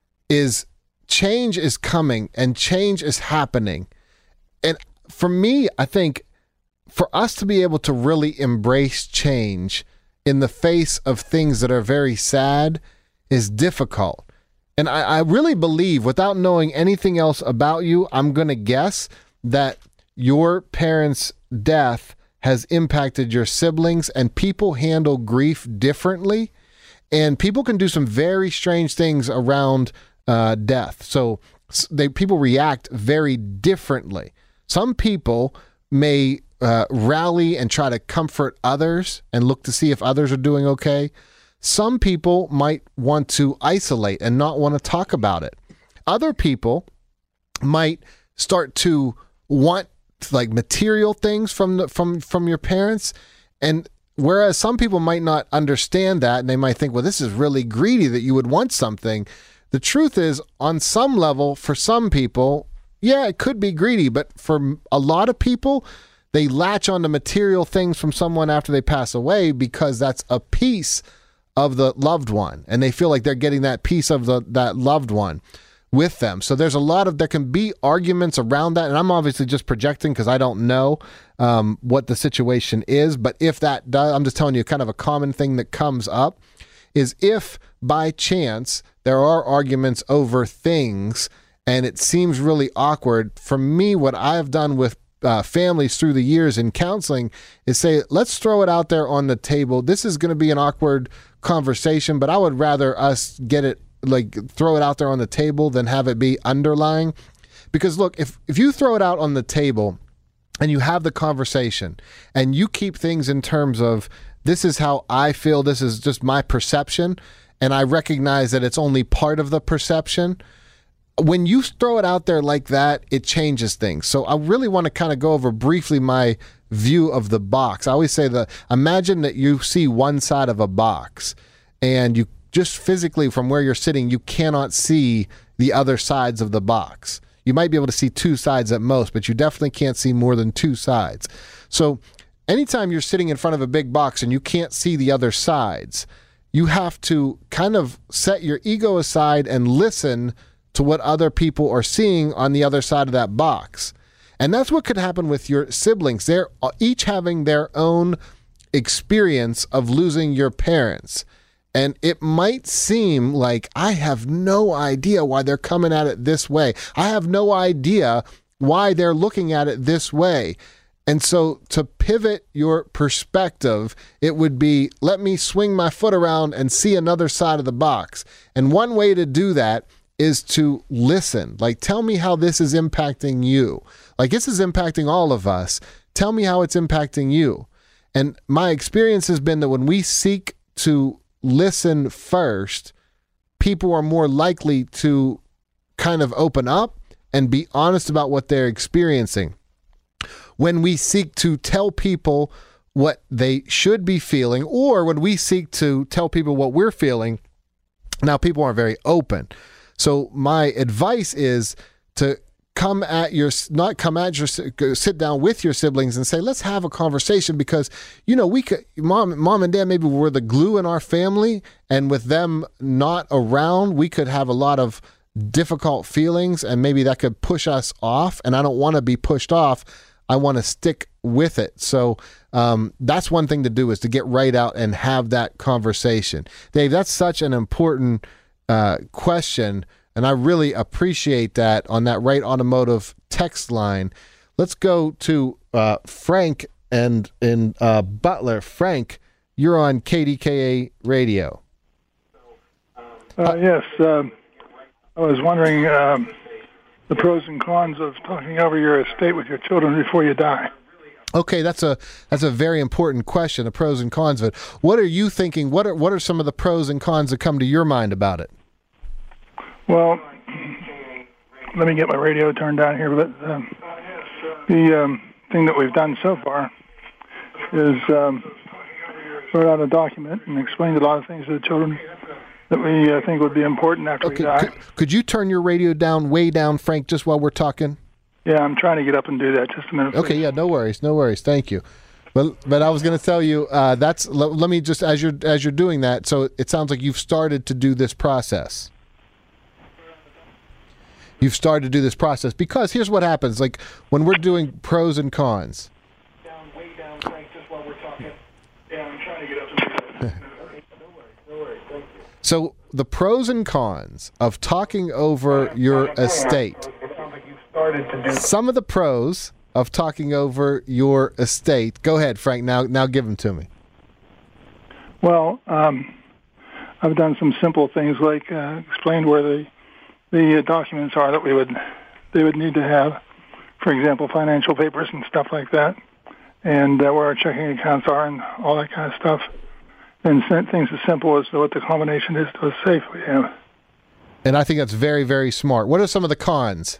is change is coming and change is happening. And for me, I think for us to be able to really embrace change in the face of things that are very sad is difficult. And I, I really believe, without knowing anything else about you, I'm going to guess that your parents' death has impacted your siblings, and people handle grief differently. And people can do some very strange things around uh, death. So they people react very differently. Some people may uh, rally and try to comfort others and look to see if others are doing okay. Some people might want to isolate and not want to talk about it. Other people might start to want like material things from the, from from your parents, and whereas some people might not understand that, and they might think, well, this is really greedy that you would want something. The truth is, on some level, for some people, yeah, it could be greedy, but for a lot of people, they latch on to material things from someone after they pass away because that's a piece of the loved one, and they feel like they're getting that piece of the that loved one with them. So there's a lot of, there can be arguments around that, and I'm obviously just projecting because I don't know um, what the situation is, but if that does, I'm just telling you kind of a common thing that comes up is if by chance there are arguments over things and it seems really awkward. For me, what I've done with uh, families through the years in counseling is say, let's throw it out there on the table. This is going to be an awkward conversation, but I would rather us get it, like throw it out there on the table than have it be underlying. Because look, if, if you throw it out on the table and you have the conversation and you keep things in terms of, this is how I feel, this is just my perception, and I recognize that it's only part of the perception, when you throw it out there like that, it changes things. So I really want to kind of go over briefly my view of the box. I always say that, imagine that you see one side of a box and you just physically from where you're sitting, you cannot see the other sides of the box. You might be able to see two sides at most, but you definitely can't see more than two sides. So anytime you're sitting in front of a big box and you can't see the other sides, you have to kind of set your ego aside and listen to what other people are seeing on the other side of that box. And that's what could happen with your siblings. They're each having their own experience of losing your parents. And it might seem like, I have no idea why they're coming at it this way. I have no idea why they're looking at it this way. And so to pivot your perspective, it would be, let me swing my foot around and see another side of the box. And one way to do that is to listen. Like, tell me how this is impacting you. Like, this is impacting all of us. Tell me how it's impacting you. And my experience has been that when we seek to listen first, people are more likely to kind of open up and be honest about what they're experiencing. When we seek to tell people what they should be feeling, or when we seek to tell people what we're feeling, now people aren't very open. So my advice is to come at your, not come at your, sit down with your siblings and say, let's have a conversation, because, you know, we could, mom, mom and dad maybe were the glue in our family, and with them not around, we could have a lot of difficult feelings, and maybe that could push us off. And I don't want to be pushed off. I want to stick with it. So um, that's one thing to do, is to get right out and have that conversation. Dave, that's such an important uh, question. And I really appreciate that on that Right Automotive text line. Let's go to uh, Frank and in uh, Butler. Frank, you're on K D K A Radio. Uh, yes, um, I was wondering um, the pros and cons of talking over your estate with your children before you die. Okay, that's a that's a very important question. The pros and cons of it. What are you thinking? What are what are some of the pros and cons that come to your mind about it? Well, let me get my radio turned down here. But um, the um, thing that we've done so far is um, wrote out a document and explained a lot of things to the children that we uh, think would be important after okay. we die. Could, could you turn your radio down, way down, Frank, just while we're talking? Yeah, I'm trying to get up and do that. Just a minute, please. Okay, yeah, no worries, no worries. Thank you. But but I was going to tell you uh, that's. Let, let me just as you're as you're doing that. So it sounds like you've started to do this process. You've started to do this process because here's what happens. Like when we're doing pros and cons. Down, way down, Frank, just while we're talking. Yeah, I'm trying to get up and do that. Okay, no worries, no worries. Thank you. So the pros and cons of talking over your estate. It sounds like you've started to do. Some of the pros of talking over your estate. Go ahead, Frank. Now, now give them to me. Well, um, I've done some simple things like uh, explained where the the uh, documents are that we would they would need to have. For example, financial papers and stuff like that, and uh, where our checking accounts are and all that kind of stuff. And things as simple as what the combination is to a safe we have. And I think that's very, very smart. What are some of the cons?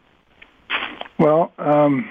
Well, um,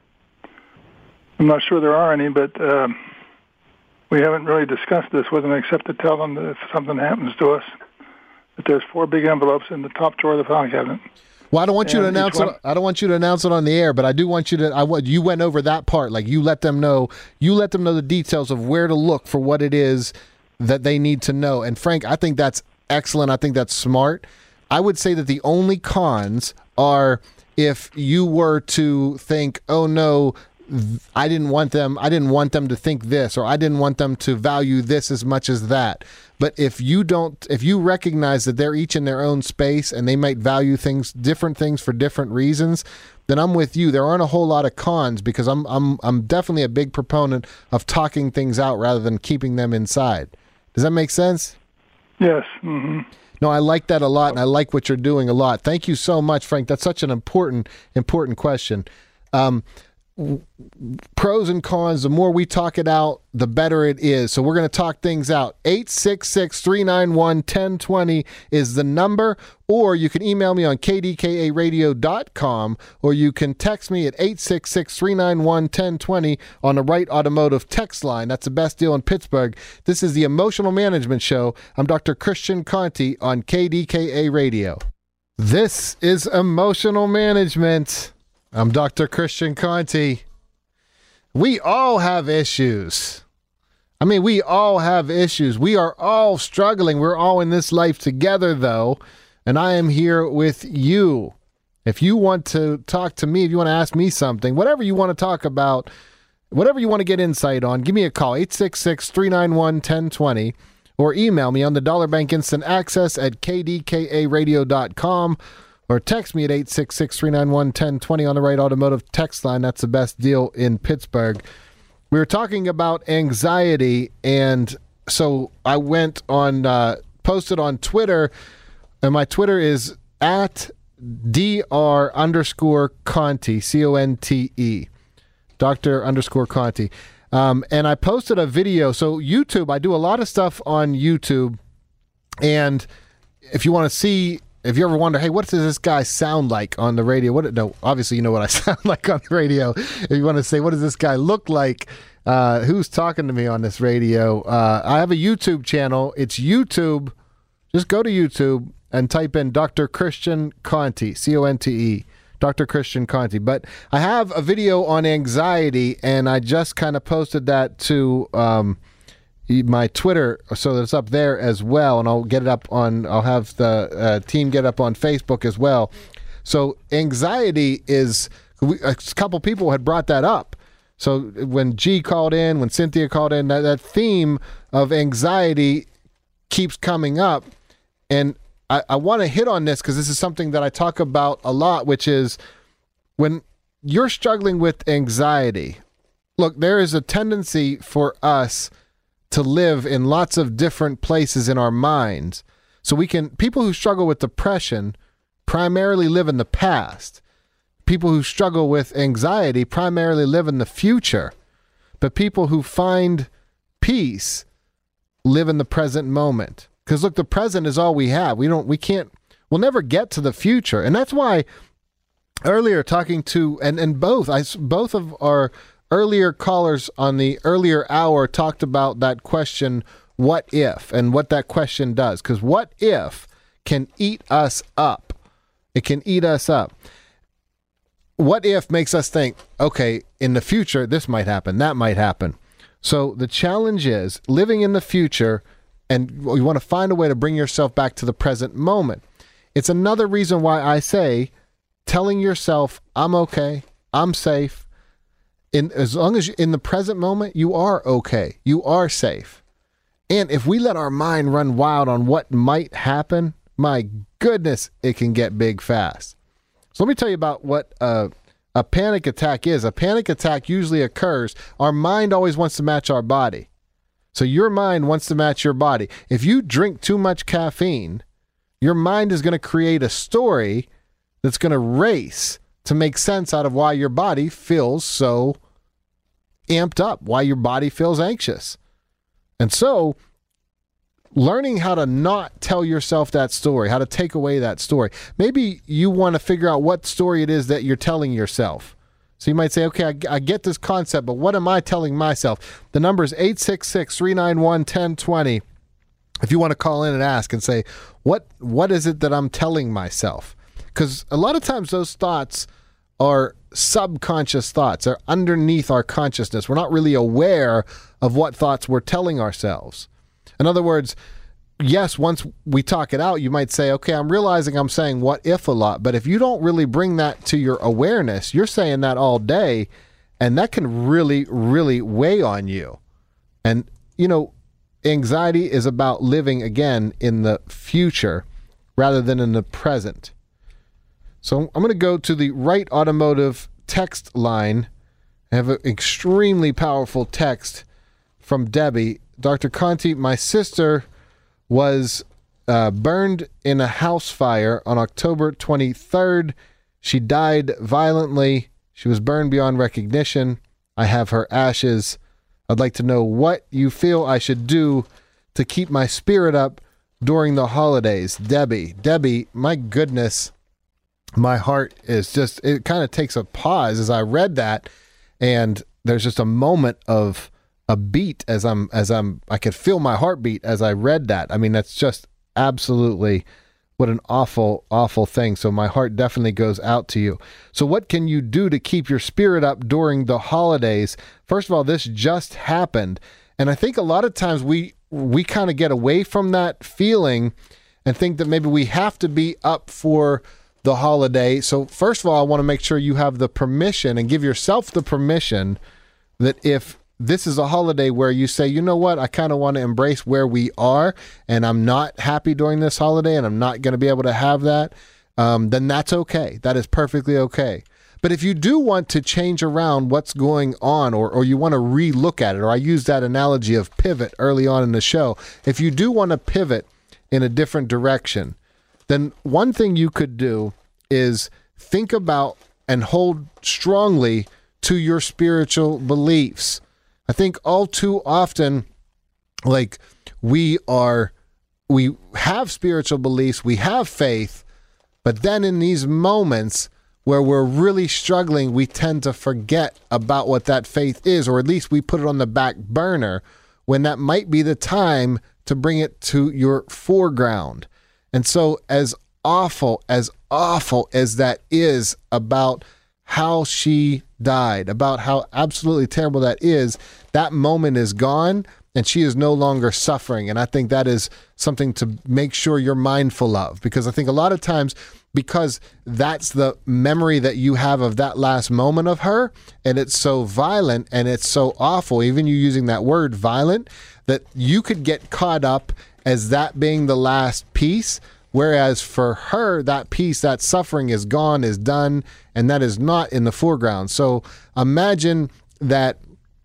I'm not sure there are any, but uh, we haven't really discussed this with them except to tell them that if something happens to us, that there's four big envelopes in the top drawer of the file cabinet. Well, I don't want you and to announce one, it. I don't want you to announce it on the air, but I do want you to. I want you went over that part. Like you let them know. You let them know the details of where to look for what it is that they need to know. And Frank, I think that's excellent. I think that's smart. I would say that the only cons are if you were to think, oh no, I didn't want them, I didn't want them to think this, or I didn't want them to value this as much as that. But if you don't, if you recognize that they're each in their own space and they might value things, different things for different reasons, then I'm with you. There aren't a whole lot of cons because I'm, I'm, I'm definitely a big proponent of talking things out rather than keeping them inside. Does that make sense? Yes. Mm-hmm. No, I like that a lot, and I like what you're doing a lot. Thank you so much, Frank. That's such an important, important question. Um, pros and cons, the more we talk it out, the better it is. So we're going to talk things out. eight six six, three nine one, one zero two zero is the number, or you can email me on k d k a radio dot com, or you can text me at eight six six, three nine one, one zero two zero on the Right Automotive text line. That's the best deal in Pittsburgh. This is the Emotional Management Show. I'm Doctor Christian Conti on K D K A Radio. This is Emotional Management. I'm Doctor Christian Conti. We all have issues. I mean, we all have issues. We are all struggling. We're all in this life together, though, and I am here with you. If you want to talk to me, if you want to ask me something, whatever you want to talk about, whatever you want to get insight on, give me a call, eight six six, three nine one, one zero two zero, or email me on the Dollar Bank Instant Access at k d k a radio dot com. Or text me at eight six six, three nine one, one zero two zero on the Right Automotive text line. That's the best deal in Pittsburgh. We were talking about anxiety, and so I went on, uh, posted on Twitter, and my Twitter is at Dr underscore Conti, C O N T E, Doctor underscore Conti. Um, and I posted a video. So YouTube, I do a lot of stuff on YouTube, and if you want to see if you ever wonder, hey, what does this guy sound like on the radio? What? No, obviously you know what I sound like on the radio. If you want to say, what does this guy look like? Uh, who's talking to me on this radio? Uh, I have a YouTube channel. It's YouTube. Just go to YouTube and type in Doctor Christian Conte, C O N T E, Doctor Christian Conte. But I have a video on anxiety, and I just kind of posted that to um, my Twitter, so that it's up there as well, and I'll get it up on, I'll have the uh, team get up on Facebook as well. So anxiety is, a couple people had brought that up. So when G called in, when Cynthia called in, that, that theme of anxiety keeps coming up. And I, I want to hit on this because this is something that I talk about a lot, which is when you're struggling with anxiety, look, there is a tendency for us to live in lots of different places in our minds. So we can, people who struggle with depression primarily live in the past. People who struggle with anxiety primarily live in the future. But people who find peace live in the present moment. Because look, the present is all we have. We don't, we can't, we'll never get to the future. And that's why earlier talking to, and, and both, I, both of our earlier callers on the earlier hour talked about that question, what if, and what that question does. Because what if can eat us up. It can eat us up. What if makes us think, okay, in the future, this might happen, that might happen. So the challenge is living in the future, and you want to find a way to bring yourself back to the present moment. It's another reason why I say telling yourself, I'm okay, I'm safe. In, as long as you're in the present moment, you are okay. You are safe. And if we let our mind run wild on what might happen, my goodness, it can get big fast. So let me tell you about what uh, a panic attack is. A panic attack usually occurs. Our mind always wants to match our body. So your mind wants to match your body. If you drink too much caffeine, your mind is going to create a story that's going to race to make sense out of why your body feels so amped up, why your body feels anxious. And so learning how to not tell yourself that story, how to take away that story. Maybe you want to figure out what story it is that you're telling yourself. So you might say, okay, I, I get this concept, but what am I telling myself? The number is eight six six, three nine one, one zero two zero. If you want to call in and ask and say, what what is it that I'm telling myself? Because a lot of times those thoughts are subconscious thoughts. They're underneath our consciousness. We're not really aware of what thoughts we're telling ourselves. In other words, yes, once we talk it out, you might say, okay, I'm realizing I'm saying what if a lot. But if you don't really bring that to your awareness, you're saying that all day, and that can really, really weigh on you. And, you know, anxiety is about living, again, in the future rather than in the present. So I'm going to go to the Wright Automotive text line. I have an extremely powerful text from Debbie. Doctor Conte, my sister was uh, burned in a house fire on October twenty-third. She died violently. She was burned beyond recognition. I have her ashes. I'd like to know what you feel I should do to keep my spirit up during the holidays. Debbie, Debbie, my goodness, my heart is just, it kind of takes a pause as I read that. And there's just a moment of a beat as I'm, as I'm, I could feel my heartbeat as I read that. I mean, that's just absolutely what an awful, awful thing. So my heart definitely goes out to you. So what can you do to keep your spirit up during the holidays? First of all, this just happened. And I think a lot of times we, we kind of get away from that feeling and think that maybe we have to be up for the holiday. So first of all, I want to make sure you have the permission and give yourself the permission that if this is a holiday where you say, you know what, I kind of want to embrace where we are and I'm not happy during this holiday and I'm not going to be able to have that, um, then that's okay. That is perfectly okay. But if you do want to change around what's going on, or, or you want to re-look at it, or I used that analogy of pivot early on in the show, if you do want to pivot in a different direction, then one thing you could do is think about and hold strongly to your spiritual beliefs. I think all too often, like we are, we have spiritual beliefs, we have faith, But then in these moments where we're really struggling, we tend to forget about what that faith is, or at least we put it on the back burner when that might be the time to bring it to your foreground. And so as awful, as awful as that is about how she died, about how absolutely terrible that is, that moment is gone and she is no longer suffering. And I think that is something to make sure you're mindful of, because I think a lot of times, because that's the memory that you have of that last moment of her, and it's so violent and it's so awful, even you using that word violent, that you could get caught up as that being the last piece. Whereas for her, that piece, that suffering is gone, is done, and that is not in the foreground. So imagine that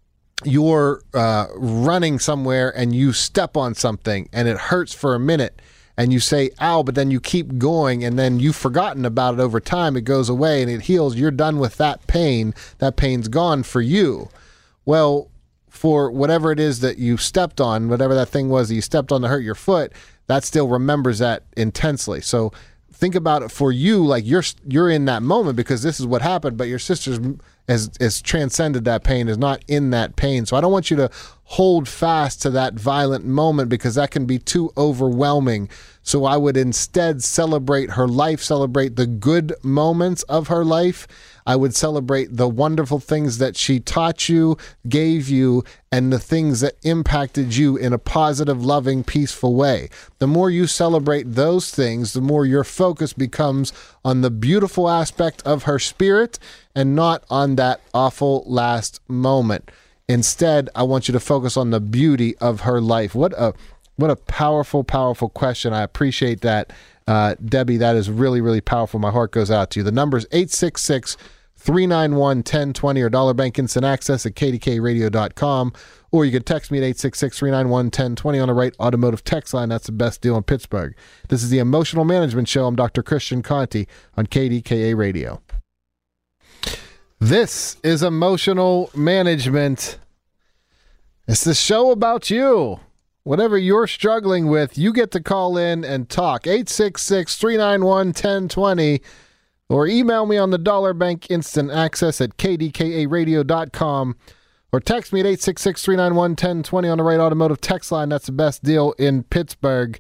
you're uh, running somewhere and you step on something and it hurts for a minute and you say, ow, but then you keep going and then you've forgotten about it over time. It goes away and it heals. You're done with that pain. That pain's gone for you. Well, for whatever it is that you stepped on, whatever that thing was that you stepped on to hurt your foot, that still remembers that intensely. So think about it for you, like you're you're in that moment because this is what happened, but your sister's has, has transcended that pain, is not in that pain. So I don't want you to hold fast to that violent moment because that can be too overwhelming. So I would instead celebrate her life, celebrate the good moments of her life. I would celebrate the wonderful things that she taught you, gave you, and the things that impacted you in a positive, loving, peaceful way. The more you celebrate those things, the more your focus becomes on the beautiful aspect of her spirit and not on that awful last moment. Instead, I want you to focus on the beauty of her life. What a what a powerful, powerful question. I appreciate that, uh, Debbie. That is really, really powerful. My heart goes out to you. The number is eight six six, three nine one, one zero two zero or Dollar Bank Instant Access at K D K radio dot com. Or you can text me at eight six six, three nine one, one zero two zero on the right automotive text line. That's the best deal in Pittsburgh. This is the Emotional Management Show. I'm Doctor Christian Conti on K D K A Radio. This is Emotional Management. It's the show about you. Whatever you're struggling with, you get to call in and talk. eight six six, three nine one, one zero two zero or email me on the Dollar Bank Instant Access at K D K A radio dot com or text me at eight six six, three nine one, one zero two zero on the right automotive text line. That's the best deal in Pittsburgh.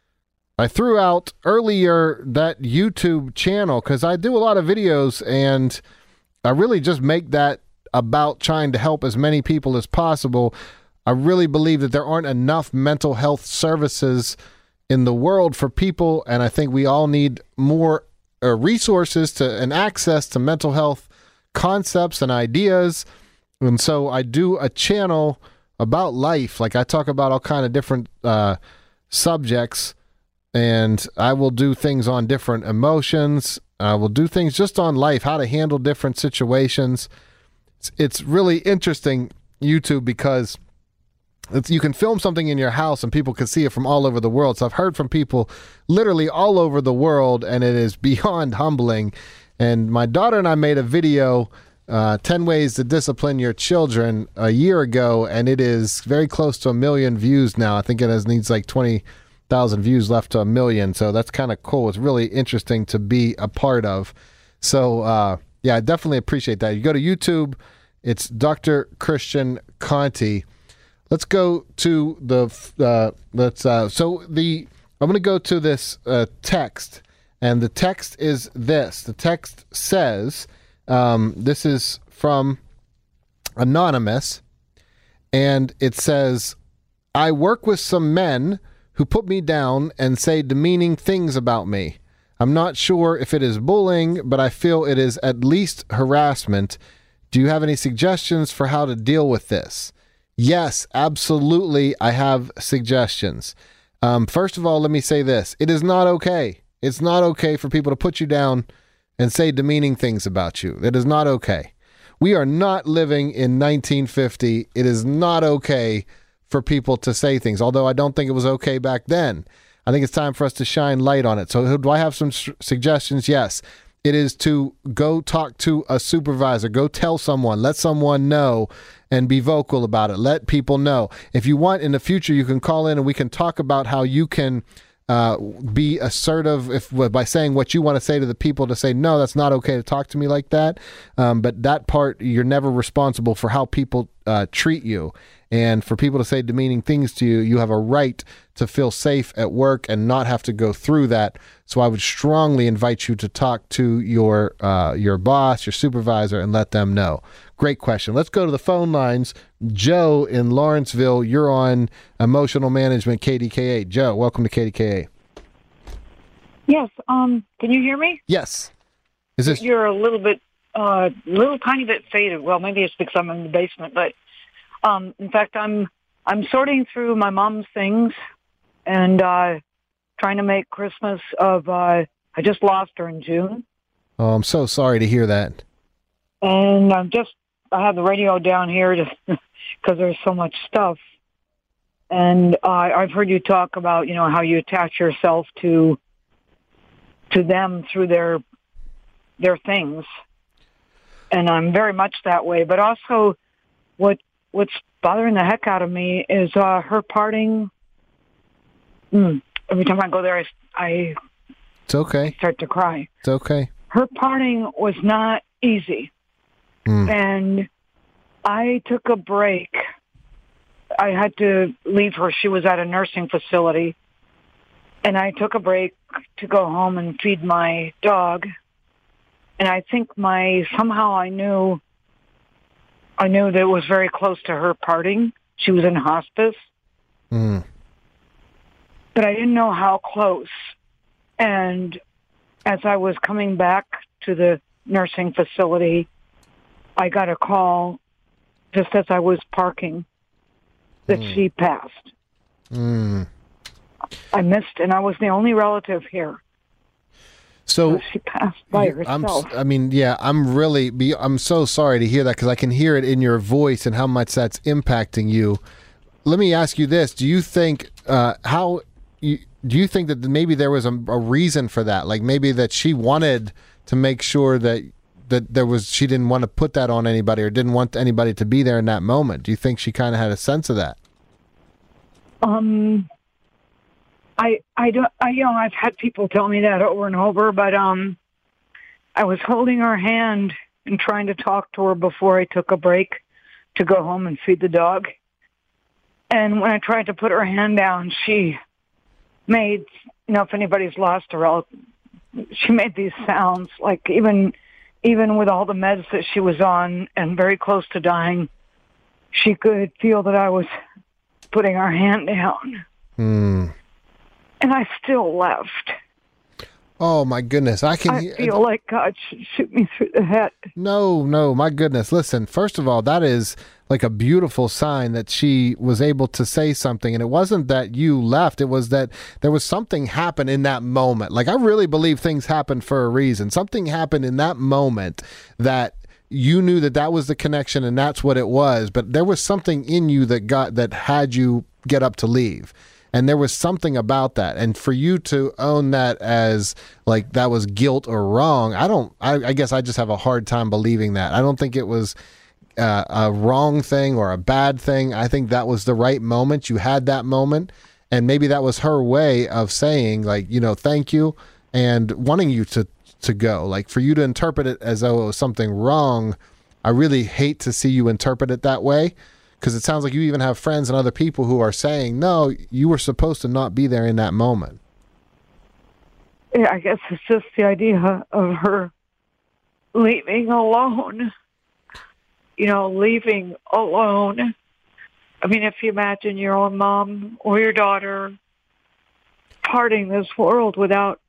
I threw out earlier that YouTube channel because I do a lot of videos and I really just make that about trying to help as many people as possible. I really believe that there aren't enough mental health services in the world for people, and I think we all need more uh, resources to and access to mental health concepts and ideas. And so I do a channel about life. Like I talk about all kind of different uh, subjects, and I will do things on different emotions. I will do things just on life, how to handle different situations. It's, it's really interesting, YouTube, because it's, you can film something in your house and people can see it from all over the world. So I've heard from people literally all over the world, and it is beyond humbling. And my daughter and I made a video, uh, ten ways to Discipline Your Children, a year ago, and it is very close to a million views now. I think it has needs like twenty thousand views left to a million. So that's kind of cool. It's really interesting to be a part of. So uh, yeah, I definitely appreciate that. You go to YouTube, it's Doctor Christian Conti. Let's go to the, uh, let's, uh, so the, I'm going to go to this uh, text, and the text is this. The text says, um, this is from Anonymous, and it says, I work with some men who put me down and say demeaning things about me. I'm not sure if it is bullying, but I feel it is at least harassment. Do you have any suggestions for how to deal with this? Yes, absolutely. I have suggestions. Um, first of all, let me say this. It is not okay. It's not okay for people to put you down and say demeaning things about you. It is not okay. We are not living in nineteen fifty. It is not okay for people to say things, although I don't think it was okay back then. I think it's time for us to shine light on it. So do I have some su- suggestions? Yes. It is to go talk to a supervisor. Go tell someone. Let someone know and be vocal about it. Let people know. If you want in the future, you can call in and we can talk about how you can uh, be assertive if by saying what you want to say to the people to say, no, that's not okay to talk to me like that. Um, but that part, you're never responsible for how people uh, treat you. And for people to say demeaning things to you, you have a right to feel safe at work and not have to go through that. So I would strongly invite you to talk to your uh, your boss, your supervisor, and let them know. Great question. Let's go to the phone lines. Joe in Lawrenceville, you're on Emotional Management K D K A. Joe, welcome to K D K A. Yes. Um. Can you hear me? Yes. Is this? You're a little bit, uh, little tiny bit faded. Well, maybe it's because I'm in the basement, but. Um, in fact, I'm I'm sorting through my mom's things and uh, trying to make Christmas of. Uh, I just lost her in June. Oh, I'm so sorry to hear that. And I'm just I have the radio down here to because there's so much stuff. And uh, I've heard you talk about you know how you attach yourself to to them through their their things, and I'm very much that way. But also, what What's bothering the heck out of me is uh, her parting. Mm, every time I go there, I, I it's okay. start to cry. It's okay. Her parting was not easy, mm. and I took a break. I had to leave her. She was at a nursing facility, and I took a break to go home and feed my dog. And I think my somehow I knew. I knew that it was very close to her parting. She was in hospice. Mm. But I didn't know how close. And as I was coming back to the nursing facility, I got a call just as I was parking that mm. she passed. Mm. I missed, and I was the only relative here. So, so she passed by herself. I'm, I mean, yeah, I'm really, be, I'm so sorry to hear that because I can hear it in your voice and how much that's impacting you. Let me ask you this: do you think uh, how you, do you think that maybe there was a, a reason for that? Like maybe that she wanted to make sure that that there was she didn't want to put that on anybody or didn't want anybody to be there in that moment. Do you think she kind of had a sense of that? Um. I, I don't, I, you know, I've had people tell me that over and over, but, um, I was holding her hand and trying to talk to her before I took a break to go home and feed the dog. And when I tried to put her hand down, she made, you know, if anybody's lost a relative, she made these sounds like even, even with all the meds that she was on and very close to dying, she could feel that I was putting her hand down. Hmm. And I still left. Oh, my goodness. I can. I feel like God should shoot me through the head. No, no, my goodness. Listen, first of all, that is like a beautiful sign that she was able to say something. And it wasn't that you left. It was that there was something happened in that moment. Like, I really believe things happen for a reason. Something happened in that moment that you knew that that was the connection and that's what it was. But there was something in you that got that had you get up to leave. And there was something about that. And for you to own that as like that was guilt or wrong, I don't, I, I guess I just have a hard time believing that. I don't think it was uh, a wrong thing or a bad thing. I think that was the right moment. You had that moment. And maybe that was her way of saying like, you know, thank you and wanting you to, to go. Like for you to interpret it as though it was something wrong, I really hate to see you interpret it that way. Because it sounds like you even have friends and other people who are saying, no, you were supposed to not be there in that moment. Yeah, I guess it's just the idea of her leaving alone. You know, leaving alone. I mean, if you imagine your own mom or your daughter parting this world without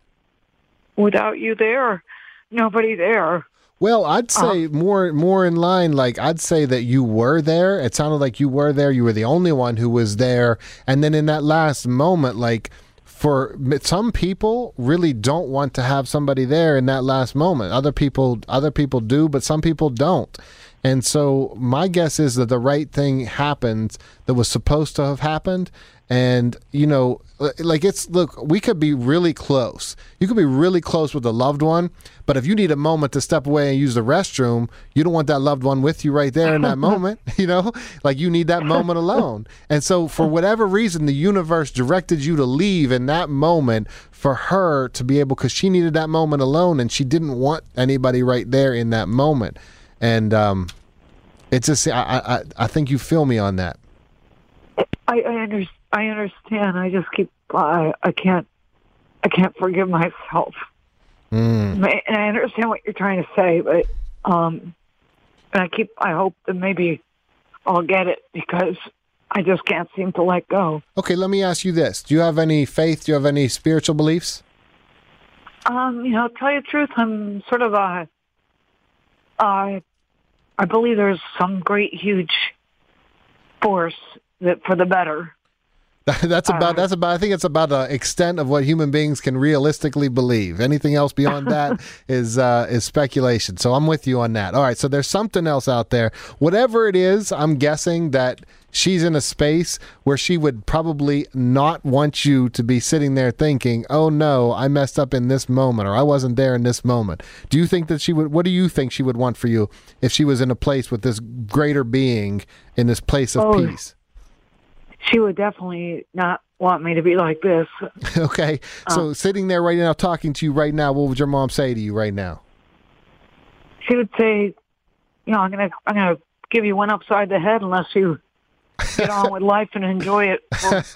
without you there, nobody there. Well, I'd say um, more more in line, like I'd say that you were there. It sounded like you were there. You were the only one who was there. And then in that last moment, like for some people really don't want to have somebody there in that last moment. Other people other people do, but some people don't. And so my guess is that the right thing happened that was supposed to have happened. And, you know, like it's, look, we could be really close. You could be really close with a loved one, but if you need a moment to step away and use the restroom, you don't want that loved one with you right there in that moment, you know, like you need that moment alone. And so for whatever reason, the universe directed you to leave in that moment for her to be able, because she needed that moment alone and she didn't want anybody right there in that moment. And um, it's just, I, I, I think you feel me on that. I, I understand. I understand. I just keep. I I can't. I can't forgive myself. Mm. And I understand what you're trying to say, but um, and I keep. I hope that maybe I'll get it because I just can't seem to let go. Okay, let me ask you this: do you have any faith? Do you have any spiritual beliefs? Um, you know, to tell you the truth, I'm sort of a. I I believe there's some great, huge force that for the better. That's about, that's about, I think it's about the extent of what human beings can realistically believe. Anything else beyond that is, uh, is speculation. So I'm with you on that. All right. So there's something else out there. Whatever it is, I'm guessing that she's in a space where she would probably not want you to be sitting there thinking, oh no, I messed up in this moment, or I wasn't there in this moment. Do you think that she would, what do you think she would want for you if she was in a place with this greater being in this place of oh. peace? She would definitely not want me to be like this. Okay. So um, sitting there right now, talking to you right now, what would your mom say to you right now? She would say, you know, I'm going to I'm gonna give you one upside the head unless you get on with life and enjoy it.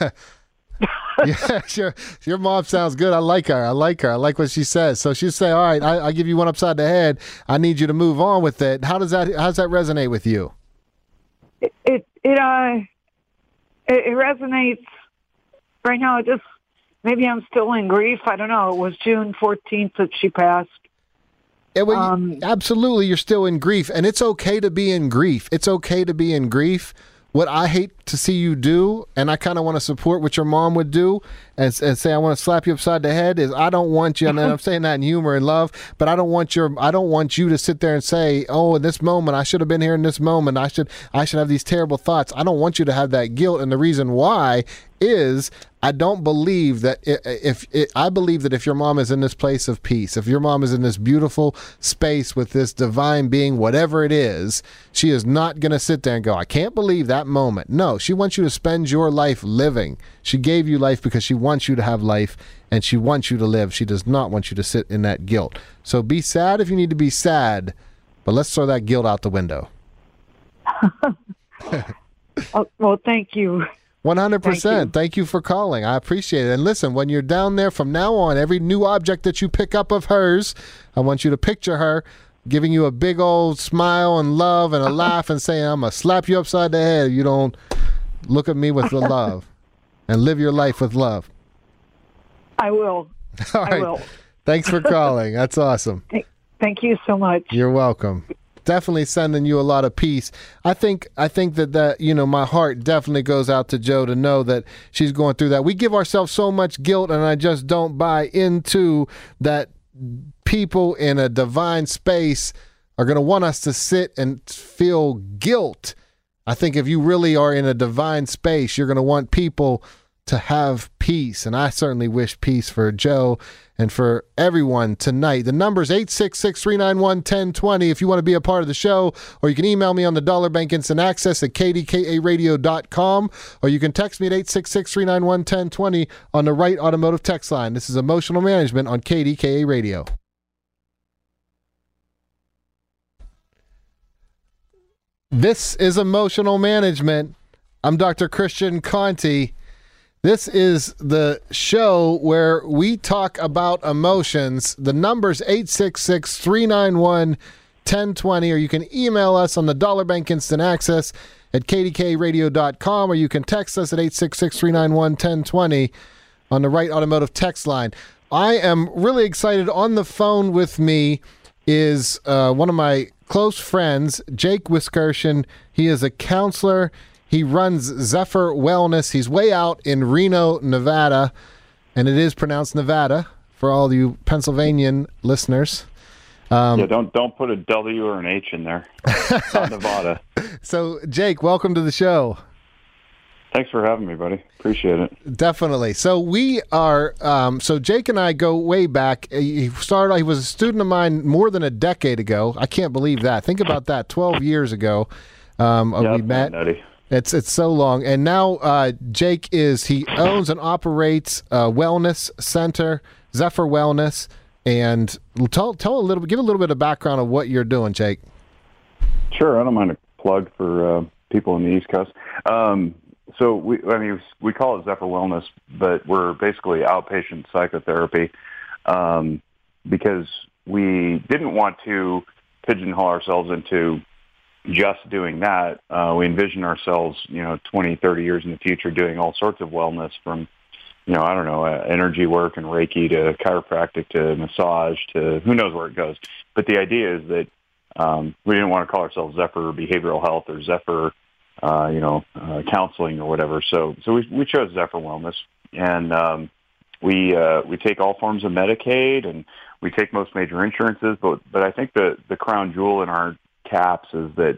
Yeah, sure. Your mom sounds good. I like her. I like her. I like what she says. So she'll say, all right, I, I give you one upside the head. I need you to move on with it. How does that, how does that resonate with you? It, it, it uh, It, it resonates right now. It just, maybe I'm still in grief. I don't know. It was June fourteenth that she passed. Yeah, well, um, absolutely, you're still in grief, and it's okay to be in grief. It's okay to be in grief. What I hate to see you do, and I kind of want to support what your mom would do, and, and say I want to slap you upside the head, is I don't want you, and I'm saying that in humor and love, but I don't want your, I don't want you to sit there and say, oh, in this moment, I should have been here in this moment. I should, I should have these terrible thoughts. I don't want you to have that guilt, and the reason why is I don't believe that if, if, if I believe that if your mom is in this place of peace, if your mom is in this beautiful space with this divine being, whatever it is, she is not going to sit there and go, I can't believe that moment. No, she wants you to spend your life living. She gave you life because she wants you to have life and she wants you to live. She does not want you to sit in that guilt. So be sad if you need to be sad, but let's throw that guilt out the window. oh, well, thank you. one hundred percent. Thank you. Thank you for calling. I appreciate it. And listen, when you're down there from now on, every new object that you pick up of hers, I want you to picture her giving you a big old smile and love and a laugh and saying, I'm going to slap you upside the head if you don't look at me with the love and live your life with love. I will. All right. I will. Thanks for calling. That's awesome. Thank you so much. You're welcome. Definitely sending you a lot of peace. I think I think that, that, you know, my heart definitely goes out to Joe to know that she's going through that. We give ourselves so much guilt, and I just don't buy into that people in a divine space are going to want us to sit and feel guilt. I think if you really are in a divine space, you're going to want people to have peace. And I certainly wish peace for Joe and for everyone tonight. The number is eight six six, three nine one, one zero two zero if you want to be a part of the show, or you can email me on the Dollar Bank Instant Access at k d k a radio dot com, or you can text me at eight six six, three nine one, one zero two zero on the Right Automotive text line. This is Emotional Management on K D K A Radio. This is Emotional Management. I'm Doctor Christian Conti. This is the show where we talk about emotions. The number's eight six six, three nine one, one zero two zero, or you can email us on the Dollar Bank Instant Access at k d k radio dot com, or you can text us at eight six six, three nine one, one zero two zero on the Right Automotive text line. I am really excited. On the phone with me is uh, one of my close friends, Jake Wiskerson. He is a counselor. He runs Zephyr Wellness. He's way out in Reno, Nevada, and it is pronounced Nevada for all you Pennsylvanian listeners. Um, yeah, don't don't put a W or an H in there. It's not Nevada. So, Jake, welcome to the show. Thanks for having me, buddy. Appreciate it. Definitely. So we are, um, so Jake and I go way back. He started, he was a student of mine more than a decade ago. I can't believe that. Think about that, twelve years ago. Um, yep, we met. Nutty. It's it's so long. And now uh, Jake is, he owns and operates a wellness center, Zephyr Wellness. And tell, tell a little, give a little bit of background of what you're doing, Jake. Sure. I don't mind a plug for uh, people in the East Coast. Um, So we, I mean, we call it Zephyr Wellness, but we're basically outpatient psychotherapy um, because we didn't want to pigeonhole ourselves into just doing that. Uh, we envision ourselves, you know, twenty, thirty years in the future doing all sorts of wellness from, you know, I don't know, uh, energy work and Reiki to chiropractic to massage to who knows where it goes. But the idea is that um, we didn't want to call ourselves Zephyr Behavioral Health or Zephyr Uh, you know, uh, counseling or whatever. So, so we we chose Zephyr Wellness, and um, we uh, we take all forms of Medicaid, and we take most major insurances. But but I think the the crown jewel in our caps is that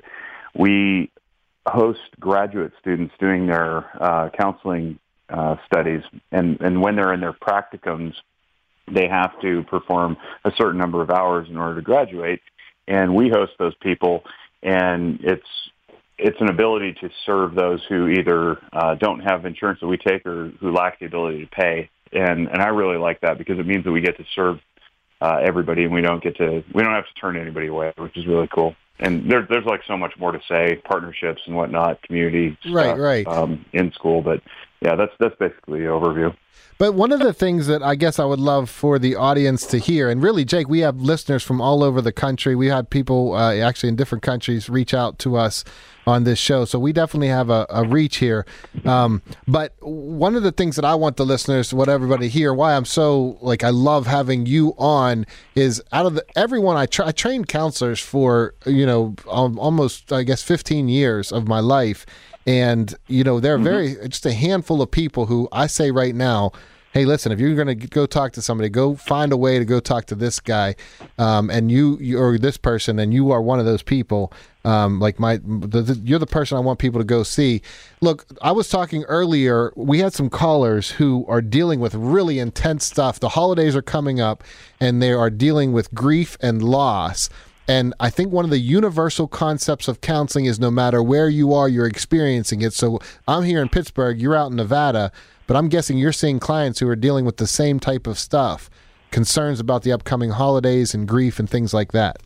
we host graduate students doing their uh, counseling uh, studies, and and when they're in their practicums, they have to perform a certain number of hours in order to graduate, and we host those people, and it's It's an ability to serve those who either uh, don't have insurance that we take or who lack the ability to pay, and and I really like that because it means that we get to serve uh, everybody, and we don't get to we don't have to turn anybody away, which is really cool. And there's there's like so much more to say, partnerships and whatnot, community right, stuff, right, um, in school, but yeah, that's that's basically the overview. But one of the things that I guess I would love for the audience to hear, and really, Jake, we have listeners from all over the country. We had people uh, actually in different countries reach out to us on this show, so we definitely have a, a reach here. Um, but one of the things that I want the listeners, what everybody hear, why I'm so, like, I love having you on is out of the, everyone, I, tra- I trained counselors for, you know, um, almost, I guess, fifteen years of my life. And, you know, there are very, mm-hmm. just a handful of people who I say right now, hey, listen, if you're going to go talk to somebody, go find a way to go talk to this guy, um, and you, you or this person, and you are one of those people. Um, like my, the, the, you're the person I want people to go see. Look, I was talking earlier. We had some callers who are dealing with really intense stuff. The holidays are coming up, and they are dealing with grief and loss. And I think one of the universal concepts of counseling is no matter where you are, you're experiencing it. So I'm here in Pittsburgh, you're out in Nevada, but I'm guessing you're seeing clients who are dealing with the same type of stuff, concerns about the upcoming holidays and grief and things like that.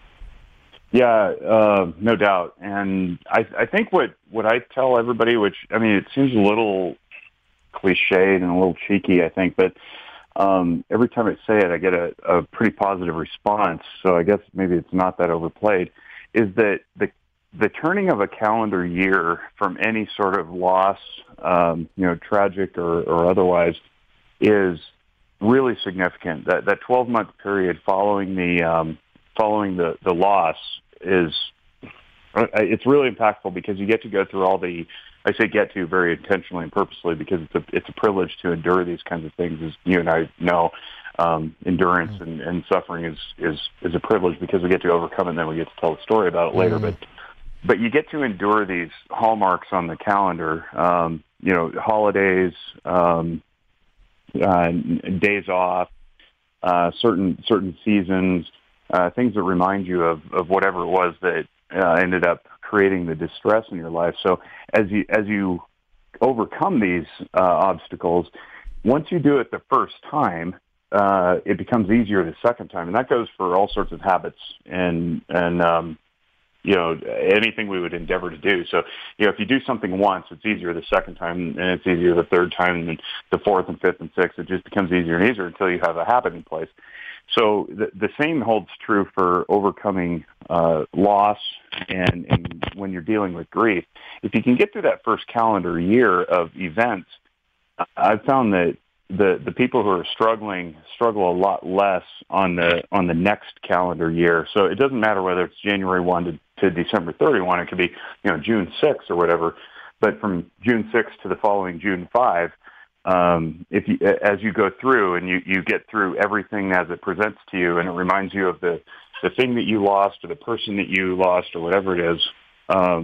Yeah, uh, no doubt. And I, I think what, what I tell everybody, which, I mean, it seems a little cliched and a little cheeky, I think, but Um, every time I say it, I get a, a pretty positive response. So I guess maybe it's not that overplayed. Is that the the turning of a calendar year from any sort of loss, um, you know, tragic or, or otherwise, is really significant. That that twelve month period following the um, following the, the loss is it's really impactful because you get to go through all the. I say get to very intentionally and purposely because it's a it's a privilege to endure these kinds of things, as you and I know. Um, endurance and, and suffering is, is is a privilege because we get to overcome it and then we get to tell the story about it later. Mm. But but you get to endure these hallmarks on the calendar, um, you know, holidays, um, uh, days off, uh, certain certain seasons, uh, things that remind you of, of whatever it was that uh, ended up creating the distress in your life. So as you as you overcome these uh, obstacles, once you do it the first time, uh, it becomes easier the second time, and that goes for all sorts of habits and and um, you know anything we would endeavor to do. So you know if you do something once, it's easier the second time, and it's easier the third time, and the fourth and fifth and sixth. It just becomes easier and easier until you have a habit in place. So the, the same holds true for overcoming uh, loss and, and when you're dealing with grief. If you can get through that first calendar year of events, I've found that the, the people who are struggling struggle a lot less on the on the next calendar year. So it doesn't matter whether it's January first to, to December thirty-first. It could be you know June sixth or whatever. But from June sixth to the following June fifth, Um, if you, as you go through and you, you get through everything as it presents to you, and it reminds you of the, the thing that you lost or the person that you lost or whatever it is, um,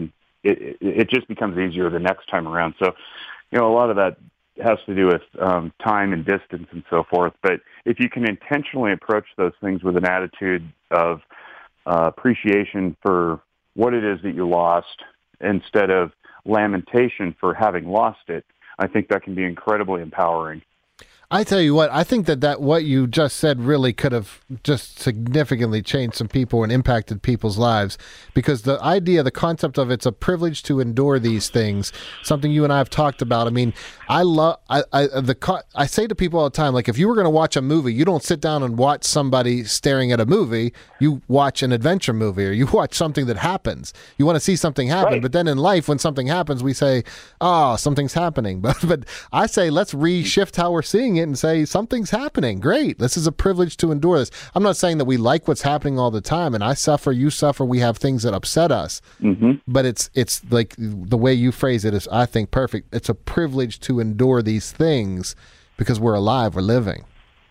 it, it just becomes easier the next time around. So, you know, a lot of that has to do with um, time and distance and so forth. But if you can intentionally approach those things with an attitude of uh, appreciation for what it is that you lost instead of lamentation for having lost it, I think that can be incredibly empowering. I tell you what, I think that, that what you just said really could have just significantly changed some people and impacted people's lives, because the idea, the concept of it's a privilege to endure these things, something you and I have talked about. I mean, I love, I, I, the, I say to people all the time, like, if you were going to watch a movie, you don't sit down and watch somebody staring at a movie. You watch an adventure movie, or you watch something that happens. You want to see something happen. Right. But then in life, when something happens, we say, oh, something's happening. But, but I say, let's reshift how we're seeing it and say something's happening. Great. This is a privilege to endure this. I'm not saying that we like what's happening all the time, and I suffer, you suffer, we have things that upset us. Mm-hmm. But it's it's like the way you phrase it is, I think, perfect. It's a privilege to endure these things because we're alive, we're living.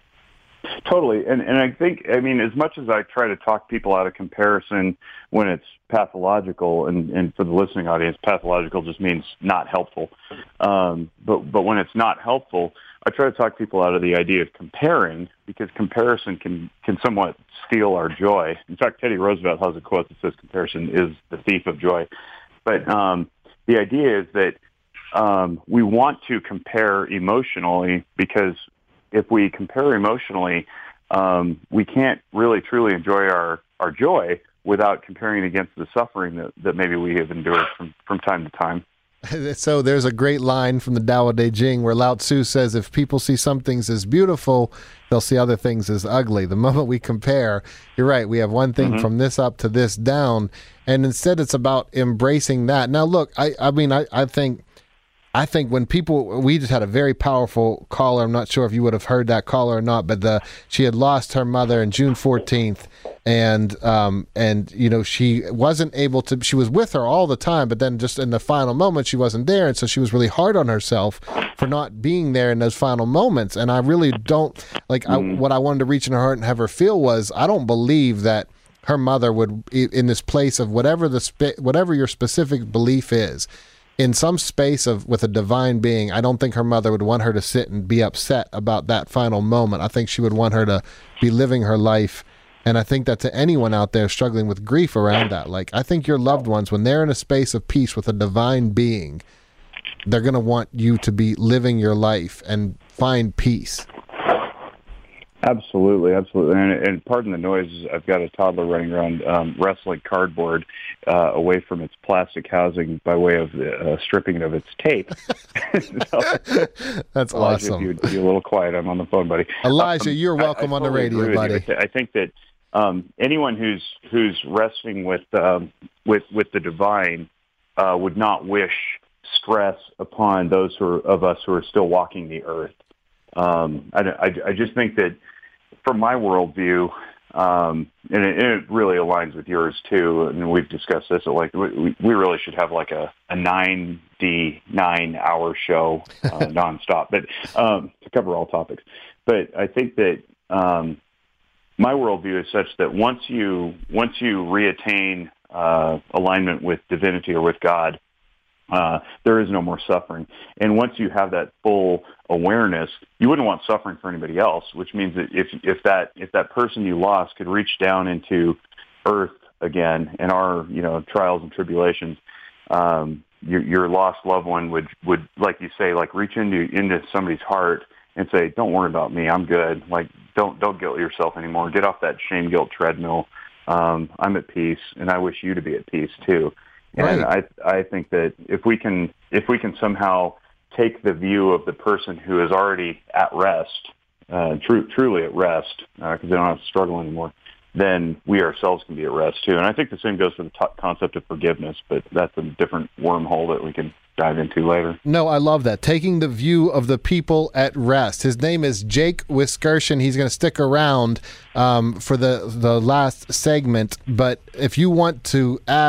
Totally. And and I think, I mean, as much as I try to talk people out of comparison when it's pathological, and, and for the listening audience, pathological just means not helpful. Um, but but when it's not helpful, I try to talk people out of the idea of comparing, because comparison can, can somewhat steal our joy. In fact, Teddy Roosevelt has a quote that says comparison is the thief of joy. But um, the idea is that um, we want to compare emotionally, because if we compare emotionally, um, we can't really truly enjoy our, our joy without comparing against the suffering that, that maybe we have endured from, from time to time. So there's a great line from the Tao Te Ching where Lao Tzu says, if people see some things as beautiful, they'll see other things as ugly. The moment we compare, you're right, we have one thing mm-hmm. from this up to this down, and instead it's about embracing that. Now, look, I, I mean, I, I think I think when people, we just had a very powerful caller. I'm not sure if you would have heard that caller or not, but the she had lost her mother on June fourteenth. And, um, and, you know, she wasn't able to, she was with her all the time, but then just in the final moment, she wasn't there. And so she was really hard on herself for not being there in those final moments. And I really don't, like, mm. I, what I wanted to reach in her heart and have her feel was, I don't believe that her mother would, in this place of whatever the, spe- whatever your specific belief is, in some space of with a divine being, I don't think her mother would want her to sit and be upset about that final moment. I think she would want her to be living her life. And I think that to anyone out there struggling with grief around that, like, I think your loved ones, when they're in a space of peace with a divine being, they're going to want you to be living your life and find peace. Absolutely, absolutely. And, and pardon the noise, I've got a toddler running around um, wrestling cardboard uh, away from its plastic housing by way of uh, stripping it of its tape. So, that's Elijah, awesome. If you'd be a little quiet, I'm on the phone, buddy. Elijah, um, you're welcome I, I on the totally radio, buddy. I think that um, anyone who's who's wrestling with um, with with the divine uh, would not wish stress upon those who are, of us who are still walking the earth. Um, I, I, I just think that, from my worldview, um, and, it, and it really aligns with yours too, and we've discussed this, like we, we really should have like a, a ninety nine hour show uh, nonstop, but um, to cover all topics. But I think that um, my worldview is such that once you once you reattain uh, alignment with divinity or with God, Uh, there is no more suffering. And once you have that full awareness, you wouldn't want suffering for anybody else, which means that if, if that if that person you lost could reach down into earth again and our, you know, trials and tribulations, um, your, your lost loved one would, would, like you say, like reach into into somebody's heart and say, don't worry about me, I'm good. Like, don't don't guilt yourself anymore. Get off that shame guilt treadmill. Um, I'm at peace, and I wish you to be at peace too. And right. I I think that if we can if we can somehow take the view of the person who is already at rest, uh, tru- truly at rest, because uh, they don't have to struggle anymore, then we ourselves can be at rest too. And I think the same goes for the t- concept of forgiveness, but that's a different wormhole that we can dive into later. No, I love that. Taking the view of the people at rest. His name is Jake Wiskerson. He's going to stick around um, for the, the last segment, but if you want to ask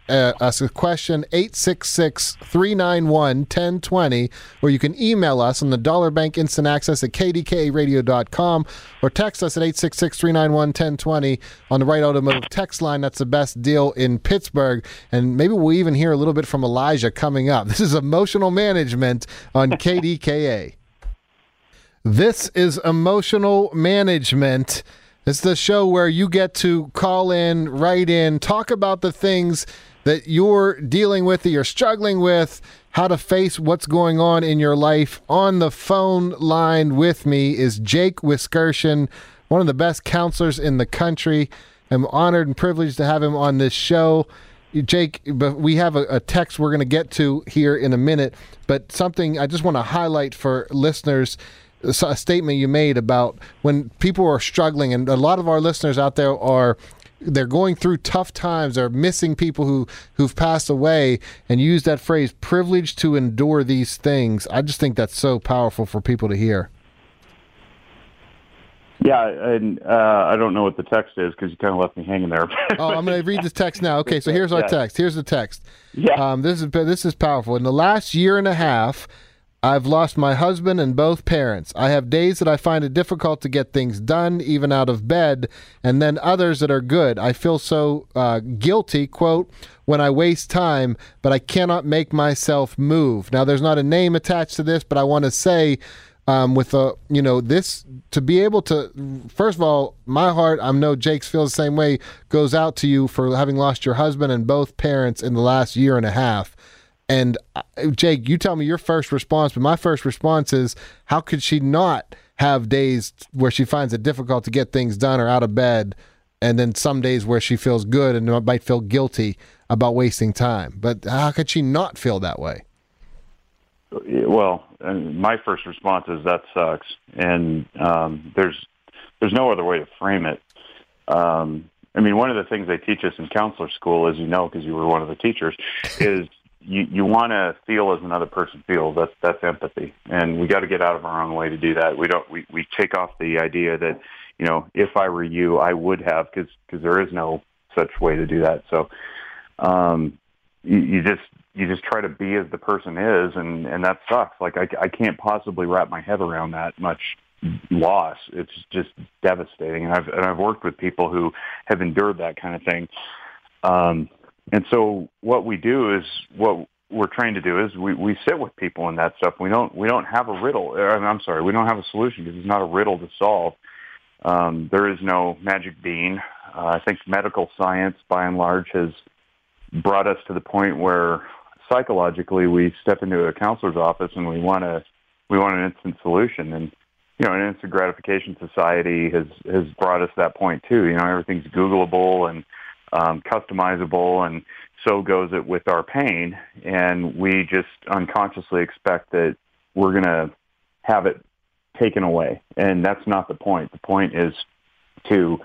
uh, us a question, eight six six, three nine one, one zero two zero, or you can email us on the Dollar Bank Instant Access at k d k a radio dot com, or text us at eight six six, three nine one, one zero two zero on the Right Automotive text line. That's the best deal in Pittsburgh. And maybe we'll even hear a little bit from Elijah coming up. This is Emotional Management on K D K A. This is Emotional Management. It's the show where you get to call in, write in, talk about the things that you're dealing with, that you're struggling with, how to face what's going on in your life. On the phone line with me is Jake Wiskerson, one of the best counselors in the country. I'm honored and privileged to have him on this show. Jake, but we have a, a text we're going to get to here in a minute, but something I just want to highlight for listeners, a statement you made about when people are struggling, and a lot of our listeners out there are, they're going through tough times, they're missing people who, who've passed away, and you use that phrase, privileged to endure these things. I just think that's so powerful for people to hear. Yeah, and uh, I don't know what the text is because you kind of left me hanging there. Oh, I'm going to read this text now. Okay, so here's our yeah. text. Here's the text. Yeah. Um, this is this is powerful. In the last year and a half, I've lost my husband and both parents. I have days that I find it difficult to get things done, even out of bed, and then others that are good. I feel so uh, guilty, quote, when I waste time, but I cannot make myself move. Now, there's not a name attached to this, but I want to say um, with a, you know, this, to be able to, first of all, my heart, I know Jake's feels the same way, goes out to you for having lost your husband and both parents in the last year and a half. And Jake, you tell me your first response, but my first response is, how could she not have days where she finds it difficult to get things done or out of bed, and then some days where she feels good and might feel guilty about wasting time? But how could she not feel that way? Well, my first response is that sucks, and um, there's there's no other way to frame it. Um, I mean, one of the things they teach us in counselor school, as you know, because you were one of the teachers, is you, you want to feel as another person feels. That's that's empathy, and we got to get out of our own way to do that. We don't. We, we take off the idea that, you know, if I were you, I would have, because because there is no such way to do that. So um, you, you just you just try to be as the person is, and, and that sucks. Like I, I can't possibly wrap my head around that much loss. It's just devastating, and I've and I've worked with people who have endured that kind of thing. Um, And so what we do is, what we're trained to do is we, we sit with people in that stuff. We don't we don't have a riddle. I'm sorry, we don't have a solution because it's not a riddle to solve. Um, there is no magic bean. Uh, I think medical science, by and large, has brought us to the point where psychologically we step into a counselor's office and we want a we want an instant solution. And you know, an instant gratification society has has brought us to that point too. You know, everything's Googleable and Um, customizable, and so goes it with our pain, and we just unconsciously expect that we're going to have it taken away, and that's not the point. The point is to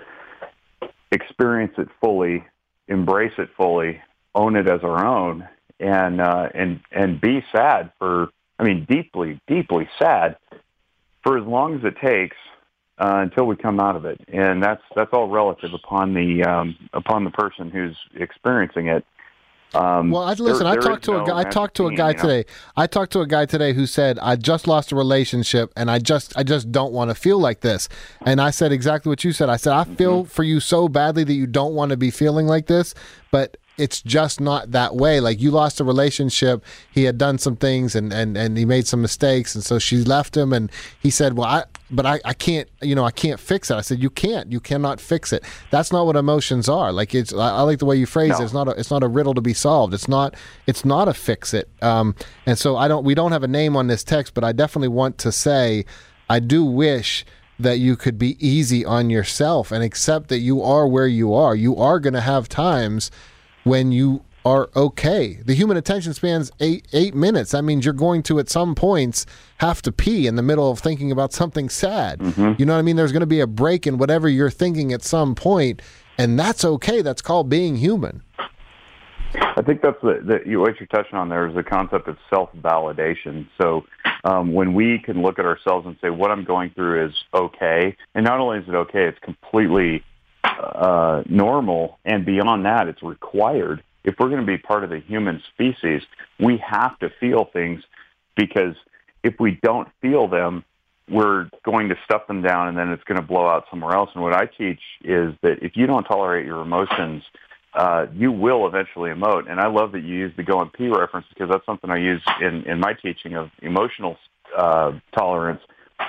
experience it fully, embrace it fully, own it as our own, and uh, and and be sad for, I mean, deeply, deeply sad for as long as it takes. Uh, until we come out of it, and that's that's all relative upon the um, upon the person who's experiencing it. Um, well, I, listen, there, I talked to no a guy. I talked to a guy team, today. You know? I talked to a guy today who said, "I just lost a relationship, and I just I just don't want to feel like this." And I said exactly what you said. I said, "I feel mm-hmm. for you so badly that you don't want to be feeling like this, but it's just not that way. Like, you lost a relationship. He had done some things, and, and, and he made some mistakes, and so she left him. And he said, well, I, but I, I can't, you know, I can't fix it. I said, you can't, you cannot fix it. That's not what emotions are. Like, it's, I, I like the way you phrase no. it. It's not a, it's not a riddle to be solved. It's not, it's not a fix it. Um, and so I don't, we don't have a name on this text, but I definitely want to say, I do wish that you could be easy on yourself and accept that you are where you are. You are going to have times when you are okay. The human attention span's eight eight minutes. That means you're going to, at some points, have to pee in the middle of thinking about something sad. Mm-hmm. You know what I mean? There's going to be a break in whatever you're thinking at some point, and that's okay. That's called being human. I think that's the, the, what you're touching on there is the concept of self-validation. So um, when we can look at ourselves and say, what I'm going through is okay, and not only is it okay, it's completely uh, normal, and beyond that, it's required. if we're going to be part of the human species, we have to feel things, because if we don't feel them, we're going to stuff them down and then it's going to blow out somewhere else. And what I teach is that if you don't tolerate your emotions, uh, you will eventually emote. And I love that you use the go and pee reference, because that's something I use in, in my teaching of emotional uh, tolerance.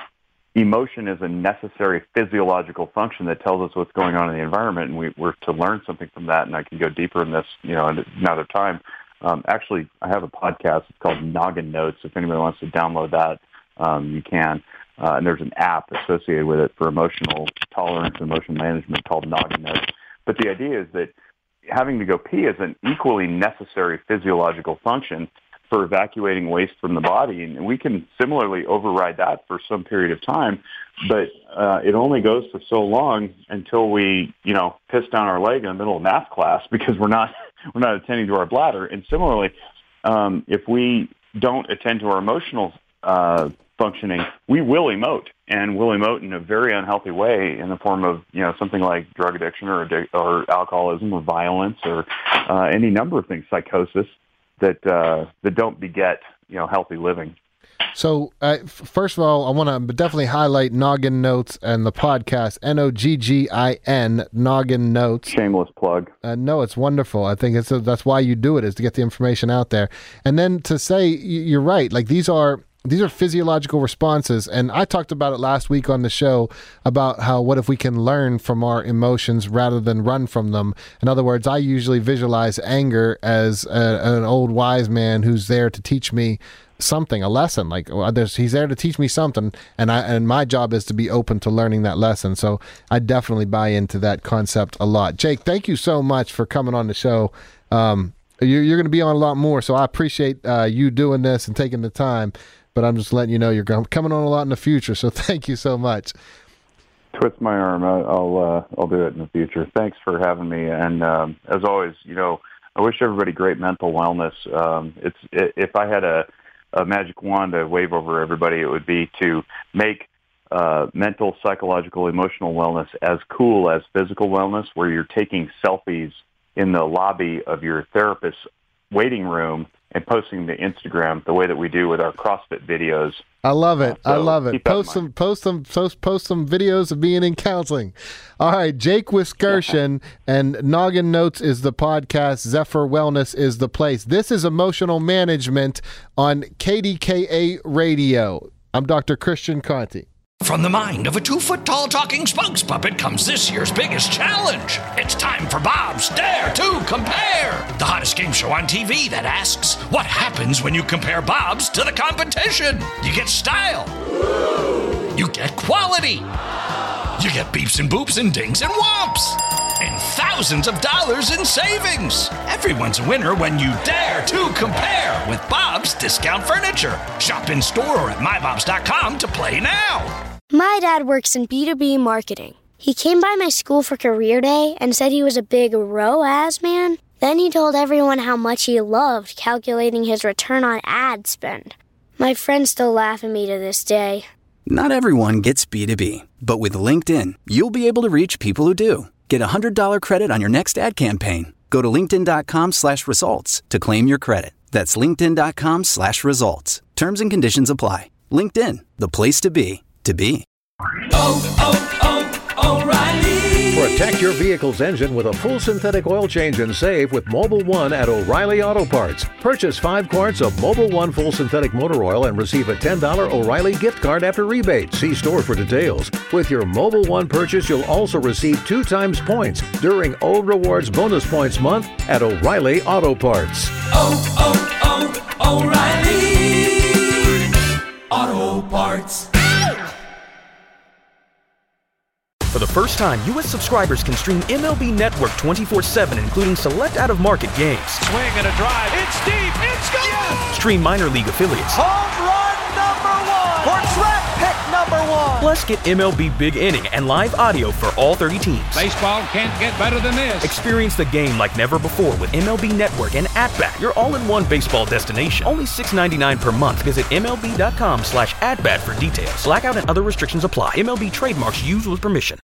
Emotion is a necessary physiological function that tells us what's going on in the environment, and we, we're to learn something from that. And I can go deeper in this, you know, another time. Um, actually, I have a podcast. It's called Noggin Notes. If anybody wants to download that, um, you can. Uh, and there's an app associated with it for emotional tolerance and emotion management called Noggin Notes. But the idea is that having to go pee is an equally necessary physiological function for evacuating waste from the body. And we can similarly override that for some period of time, but uh, it only goes for so long until we, you know, piss down our leg in the middle of math class because we're not we're not attending to our bladder. And similarly, um, if we don't attend to our emotional uh, functioning, we will emote, and we'll emote in a very unhealthy way in the form of, you know, something like drug addiction or addic- or alcoholism or violence or uh, any number of things, psychosis, that uh, that don't beget, you know, healthy living. So, uh, f- first of all, I want to definitely highlight Noggin Notes and the podcast, N O G G I N, Noggin Notes. Shameless plug. Uh, no, it's wonderful. I think it's a, that's why you do it, is to get the information out there. And then to say, you're right, like these are These are physiological responses, and I talked about it last week on the show about how what if we can learn from our emotions rather than run from them. In other words, I usually visualize anger as a, an old wise man who's there to teach me something, a lesson. Like there's, he's there to teach me something, and I and my job is to be open to learning that lesson. So I definitely buy into that concept a lot. Jake, thank you so much for coming on the show. Um, you're, you're going to be on a lot more, so I appreciate uh, you doing this and taking the time. But I'm just letting you know you're coming on a lot in the future, so thank you so much. Twist my arm. I'll uh, I'll do it in the future. Thanks for having me. And um, as always, you know, I wish everybody great mental wellness. Um, it's it, if I had a, a magic wand to wave over everybody, it would be to make uh, mental, psychological, emotional wellness as cool as physical wellness, where you're taking selfies in the lobby of your therapist's waiting room and posting to Instagram the way that we do with our CrossFit videos. I love it. So I love it. Post some, post some, post, post some videos of being in counseling. All right, Jake Wiskerson and Noggin Notes is the podcast. Zephyr Wellness is the place. This is Emotional Management on K D K A Radio. I'm Doctor Christian Conti. From the mind of a two-foot-tall talking spokes puppet comes this year's biggest challenge. It's time for Bob's Dare to Compare, the hottest game show on T V that asks, what happens when you compare Bobs to the competition? You get style. You get quality. You get beeps and boops and dings and whomps. And thousands of dollars in savings. Everyone's a winner when you dare to compare with Bob's Discount Furniture. Shop in store or at my bobs dot com to play now. My dad works in B two B marketing. He came by my school for career day and said he was a big R O A S man. Then he told everyone how much he loved calculating his return on ad spend. My friends still laugh at me to this day. Not everyone gets B two B, but with LinkedIn, you'll be able to reach people who do. Get a one hundred dollars credit on your next ad campaign. Go to linkedin.com slash results to claim your credit. That's linkedin.com slash results. Terms and conditions apply. LinkedIn, the place to be, to be. Oh, oh, oh, O'Reilly. Protect your vehicle's engine with a full synthetic oil change and save with Mobil one at O'Reilly Auto Parts. Purchase five quarts of Mobil one full synthetic motor oil and receive a ten dollars O'Reilly gift card after rebate. See store for details. With your Mobil one purchase, you'll also receive two times points during O Rewards Bonus Points Month at O'Reilly Auto Parts. Oh, oh, oh, O'Reilly Auto Parts. For the first time, U S subscribers can stream M L B Network twenty-four seven, including select out-of-market games. Swing and a drive. It's deep. It's gone. Yes! Stream minor league affiliates. Home run number one. Or draft pick number one. Plus, get M L B Big Inning and live audio for all thirty teams. Baseball can't get better than this. Experience the game like never before with M L B Network and At-Bat, your all-in-one baseball destination. Only six dollars and ninety-nine cents per month. Visit MLB.com slash at-bat for details. Blackout and other restrictions apply. M L B trademarks used with permission.